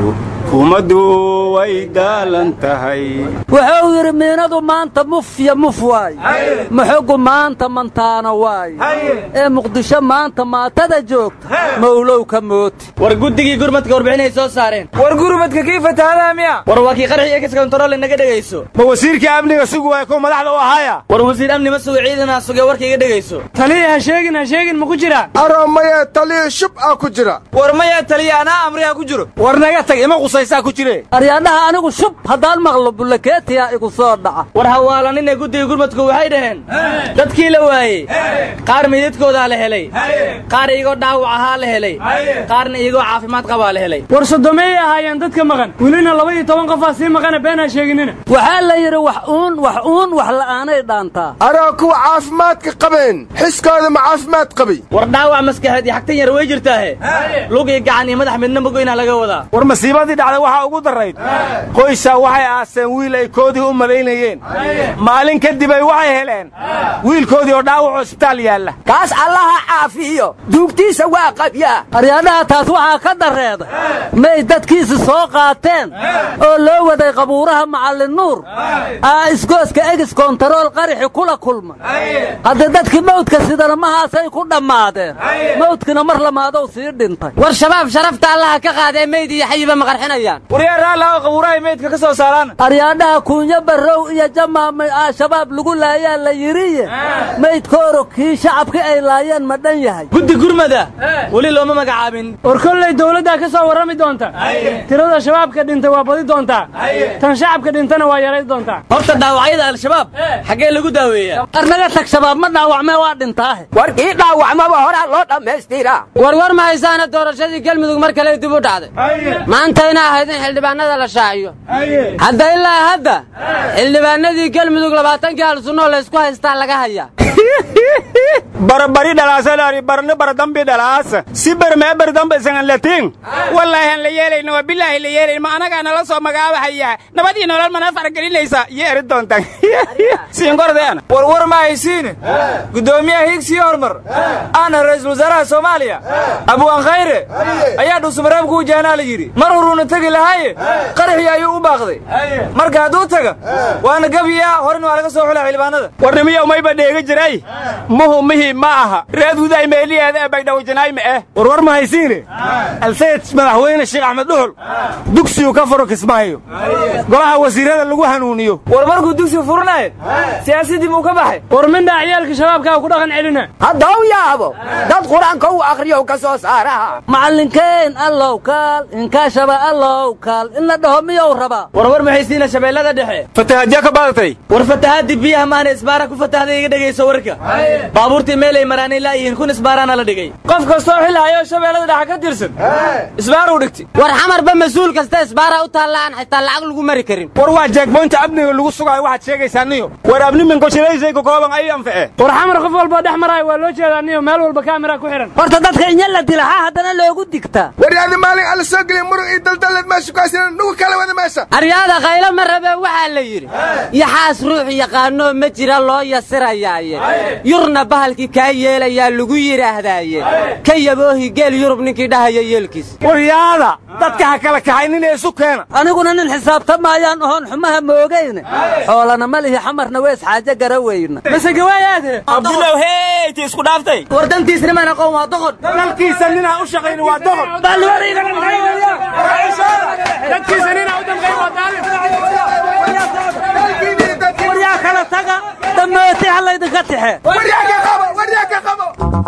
way daalan tahay. wuxuu yidhi miinadu maanta mufya muf waay maxogu maanta mantaana waay ee muqdisho maanta maatada joogta mawlow ka mooti. war guddigii gurmadka warbixinay soo saareen. war gurmadka kii fatahadaa miya? war waa kii qarax eegas kontarool inaga dhegayso. ma wasiirkii amniga sugu waay kuwa madaxda u ahaaya? war wasiir amni ma sugo ciidana suge warka iga dhegayso. taliya ha sheegin ma ku jira? aroo maya taliya shub ah ku jira. war maya taliya anaa amriha ku jiro. war naga tag ima qusaysaa ku jire. aryaadhaha anigu shub haddaan maqlo bullakeetiyaa igu soo dhaca. war hawaalanina guddiga gurmadku waxay dhaheen dadkii la waayey qaar meydadkoodaa la helay qaar iyagoo dhaawac ahaa la helay qaarna iyagoo caafimaad qabaa la helay. war sodomeeyay ahaayeen dadka maqan welina 12 qofaa sii maqana beenaa sheeginina. waxaa la yidhi wax la'aanay dhaantaa. aroo kuwa caafimaadka qabeen xiskooda ma caafimaad qabay? war dhaawac maskaxeed iyo xagtan yar way jirtaahe lug iyo gacan iyo madax midna magoynaa laga wadaa. war masiibadii dhacday waxaa ugu darayd qoysaa waxay aaseen wiil ay koodii u malaynayeen maalin kadib ay waxay heleen wiilkoodii oo dhaawac isbitaal yaalla. kaas allaha caafiyo duugtiisa waa qabyaa. aryaadhaha taas waxaa ka dareeday may dadkiisi soo qaateen oo loo waday qabuuraha macallin nuur isgooska egis kontarool qaraxi kula kulmay haddii dadkii mawdka sidana mahaasay ku dhammaadeen mawdkina mar lamaadow sii dhintay. war shabaab sharafta allaha ka qaadee meyd iyo xayiba ma qarxinayaan? waryaa raalaha qabuurahay meydka ka soo saaraan. aryaadhaha kuunyo barrow iyo jamaamay shabaab lagu laayaa la yidhiye maydkooro kii shacabkii ay laayeen ma dhan yahay? guddi gurmada weli looma magacaabin. war kolley dawladdaa ka soo warrami doonta tirada shabaabka dhintay waa badi doontaa tan shacabka dhintana waa yaray doontaa. horta dhaawacyada al-shabaab xaggee lagu daaweeyaa? arnaga tag shabaab ma dhaawacmee waa dhintaahe. warkii dhaawacmaba horaa loo dhammaystiraa. war ma haysaana doorashadii galmudug mar kale dib u dhacday maantayna ahayd in xildhibaanada la shaaciyo. hadda ilaa hadda xildhibaanadii galmudug 20 hal sunnoo la isku haystaa laga hayaa. بربري دلاسة لاري برن بردم بدلاس سبر ما بردم بسنن لاتين والله هن ليالي نو بالله ليالي ما أنا كان لصو مقاوة هيا نبدي نقول ما نفرق قليل ليس يرد دون تان سينقر ده أنا ور ما يسين قدومي هيك سيورمر أنا رئيس وزراء سوماليا أبو خير أيادو سمراب كو جانا لجري مرورون تجي لهاي قرح يا يوم باخذي مركا دو تجا وأنا قبيا هرن وعلى سوق الحلبانة ورمي يوم ما يبدأ يجري مه معها رادو داي مالي هذا بيدا وجناي معه ور ما يسين السيد مدحوين الشيخ أحمد دول دكسي وكفرك اسماعيل قالها وزيرنا اللي جوا هنونيو ور مركو دكسي فرناي سياسي دي مكبحة ور من ده عيالك شباب كانوا كده غنعلنا هذا يا أبو ده القرآن كوا آخريه وكسوس عرها معلن كين الله وكال إن كاشب الله وكال إن دهم يوربا ور ما يسين شباب لا ده فتحت جاك بعضتي ور فتحت دي بيها ما نسبارك وفتحت دي كده يسورك بابورتي ميلي مراني لا ينكون اسبارنا لا دغاي قف كسو خلايو شبيلada dhax ka tirsan isbaar u dhigtay war xamar ba masuul kasta isbaara u taalaan xitaa lacag lagu mari karin war waa jeegboonta abniga lagu sugaay waxaad sheegaysaa niyo war abni min ko shireysay ko kooban ay anfaa war xamar qof walba dhex maray waa loo jeedaa niyo meel walba kaamira ku xiran horta dadka in la dilaha hadana loogu digtaa war yaadi maalin ala soo galay murug ii daldalad ma shukaasan nugu kala wada meesha aryaada qaylo ma rabe waxa la yiri yaxaas ruux yaqaano ma jira loo yasirayaaye yurna bahalki ka yeelaya lagu yiraahdaaye kayaboohi geel yurub ninkii dhahaya yeelkiis waryaada dadka kala kaxaynin ee isu keena aniguna nin xisaabtamayaan oon xumaha moogayna xoolana ma lihi xamarna wees xaaje garaweyna bas gawayaade abdullaw heey isku dhaaftay war dantiisna ma aqoon waa doqon dalkiisa nina u shaqeyn waa doqon bal wariga dalkiisa nina u damqay waa daalin waryaa kala taga dhammaatay halayda ka taxee waryaa qabo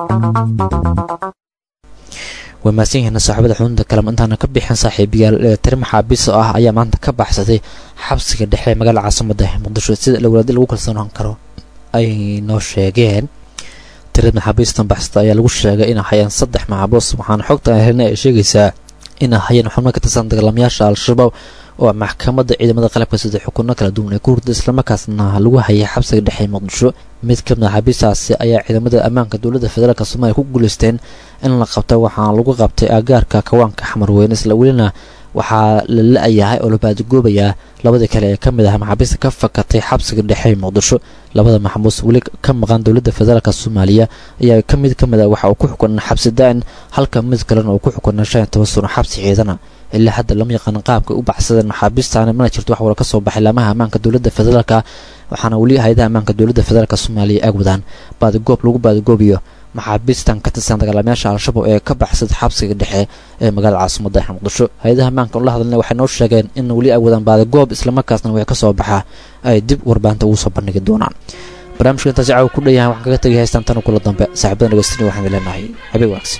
وماسين صاحبة حنود كلام أنت أنا كبي حن صاحبي ترم حابس أيام ما أنت كبح سدي حبس كده حي مجال عاصمة ده مقدش السيد الأولاد اللي وكل سنة هنكروا أي نوش جين ترم حابس تنبحث يا لوش جاينا حيان صدح مع بوس وحن حقت هنا شيء سا إن حيان حنا كتصدق لم يشاء الشرب ومحكمة إذا ما دخل بس حكومة كلا دون كورد إسلام كاسنا لو هي حبس كده حي مقدشو mid ka mid ah xabiisaasi ayaa ciidamada ammaanka dawladda federaalka Soomaaliya ku guuleysteen in la qabto waxaan lagu qabtay agaarka kawaanka Xamarweyne isla welina waxaa la laayahay oo la baadgoobaya labada kale ee ka mid ah maxaabiista ka fakatay xabsiga dhexe Muqdisho labada maxbuus wali ka maqan dawladda federaalka Soomaaliya ayaa ka mid ah waxa uu ku xukunay xabsi daan halka mid kalena uu ku xukunay 15 sano xabsi ciidana ilaa hadda lama yaqaan qaabka u baxsadeen maxaabiistaan mana jirto wax wala ka soo baxay lamaha ammaanka dawladda federaalka waxaana wali hay'adaha ammaanka dawladda federaalka Soomaaliya ay wadaan lagu baadgoobiyo maxaabiistan ka tirsan dagaalamayaasha al-shabaab ee ka baxsad xabsiga dhexe ee magaalada caasimadda Muqdisho hay'adaha ammaanka la hadalnay waxay noo sheegeen in wali ay wadaan baadgoob isla markaasna way ka soo baxaa ay dib warbaanta ugu soo bandhigi doonaan barnaamijka intaas caaw ku dhayahay waxaan kaga tagay haystaan tan kula dambe saaxiibada dhageystiina waxaan leenahay habeen wanaagsan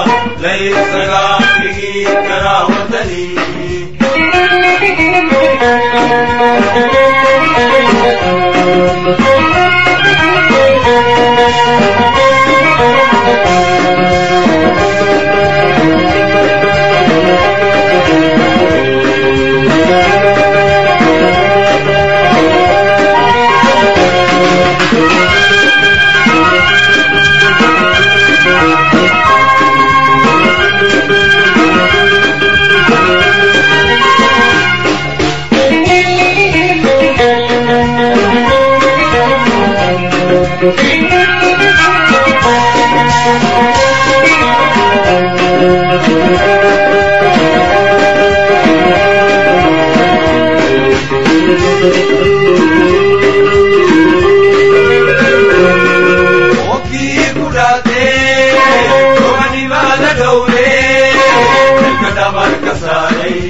ليس dabar ka saaray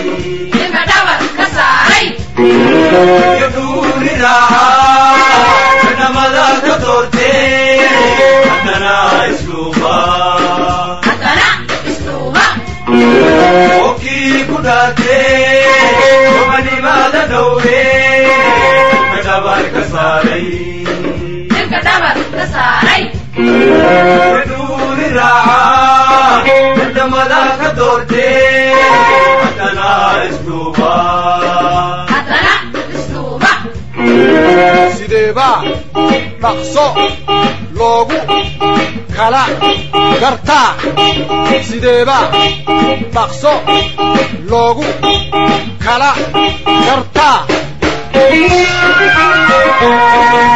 gabdhuuni raaca namada ka doortee haddana isluuba okii ku dhaatee omanimada dhowre ka dabar ka saaray gabdhuuni raaca namada ka doortee haddana isluuba sideeba dhaqso loogu kala gartaa sideeba dhaqso loogu kala gartaa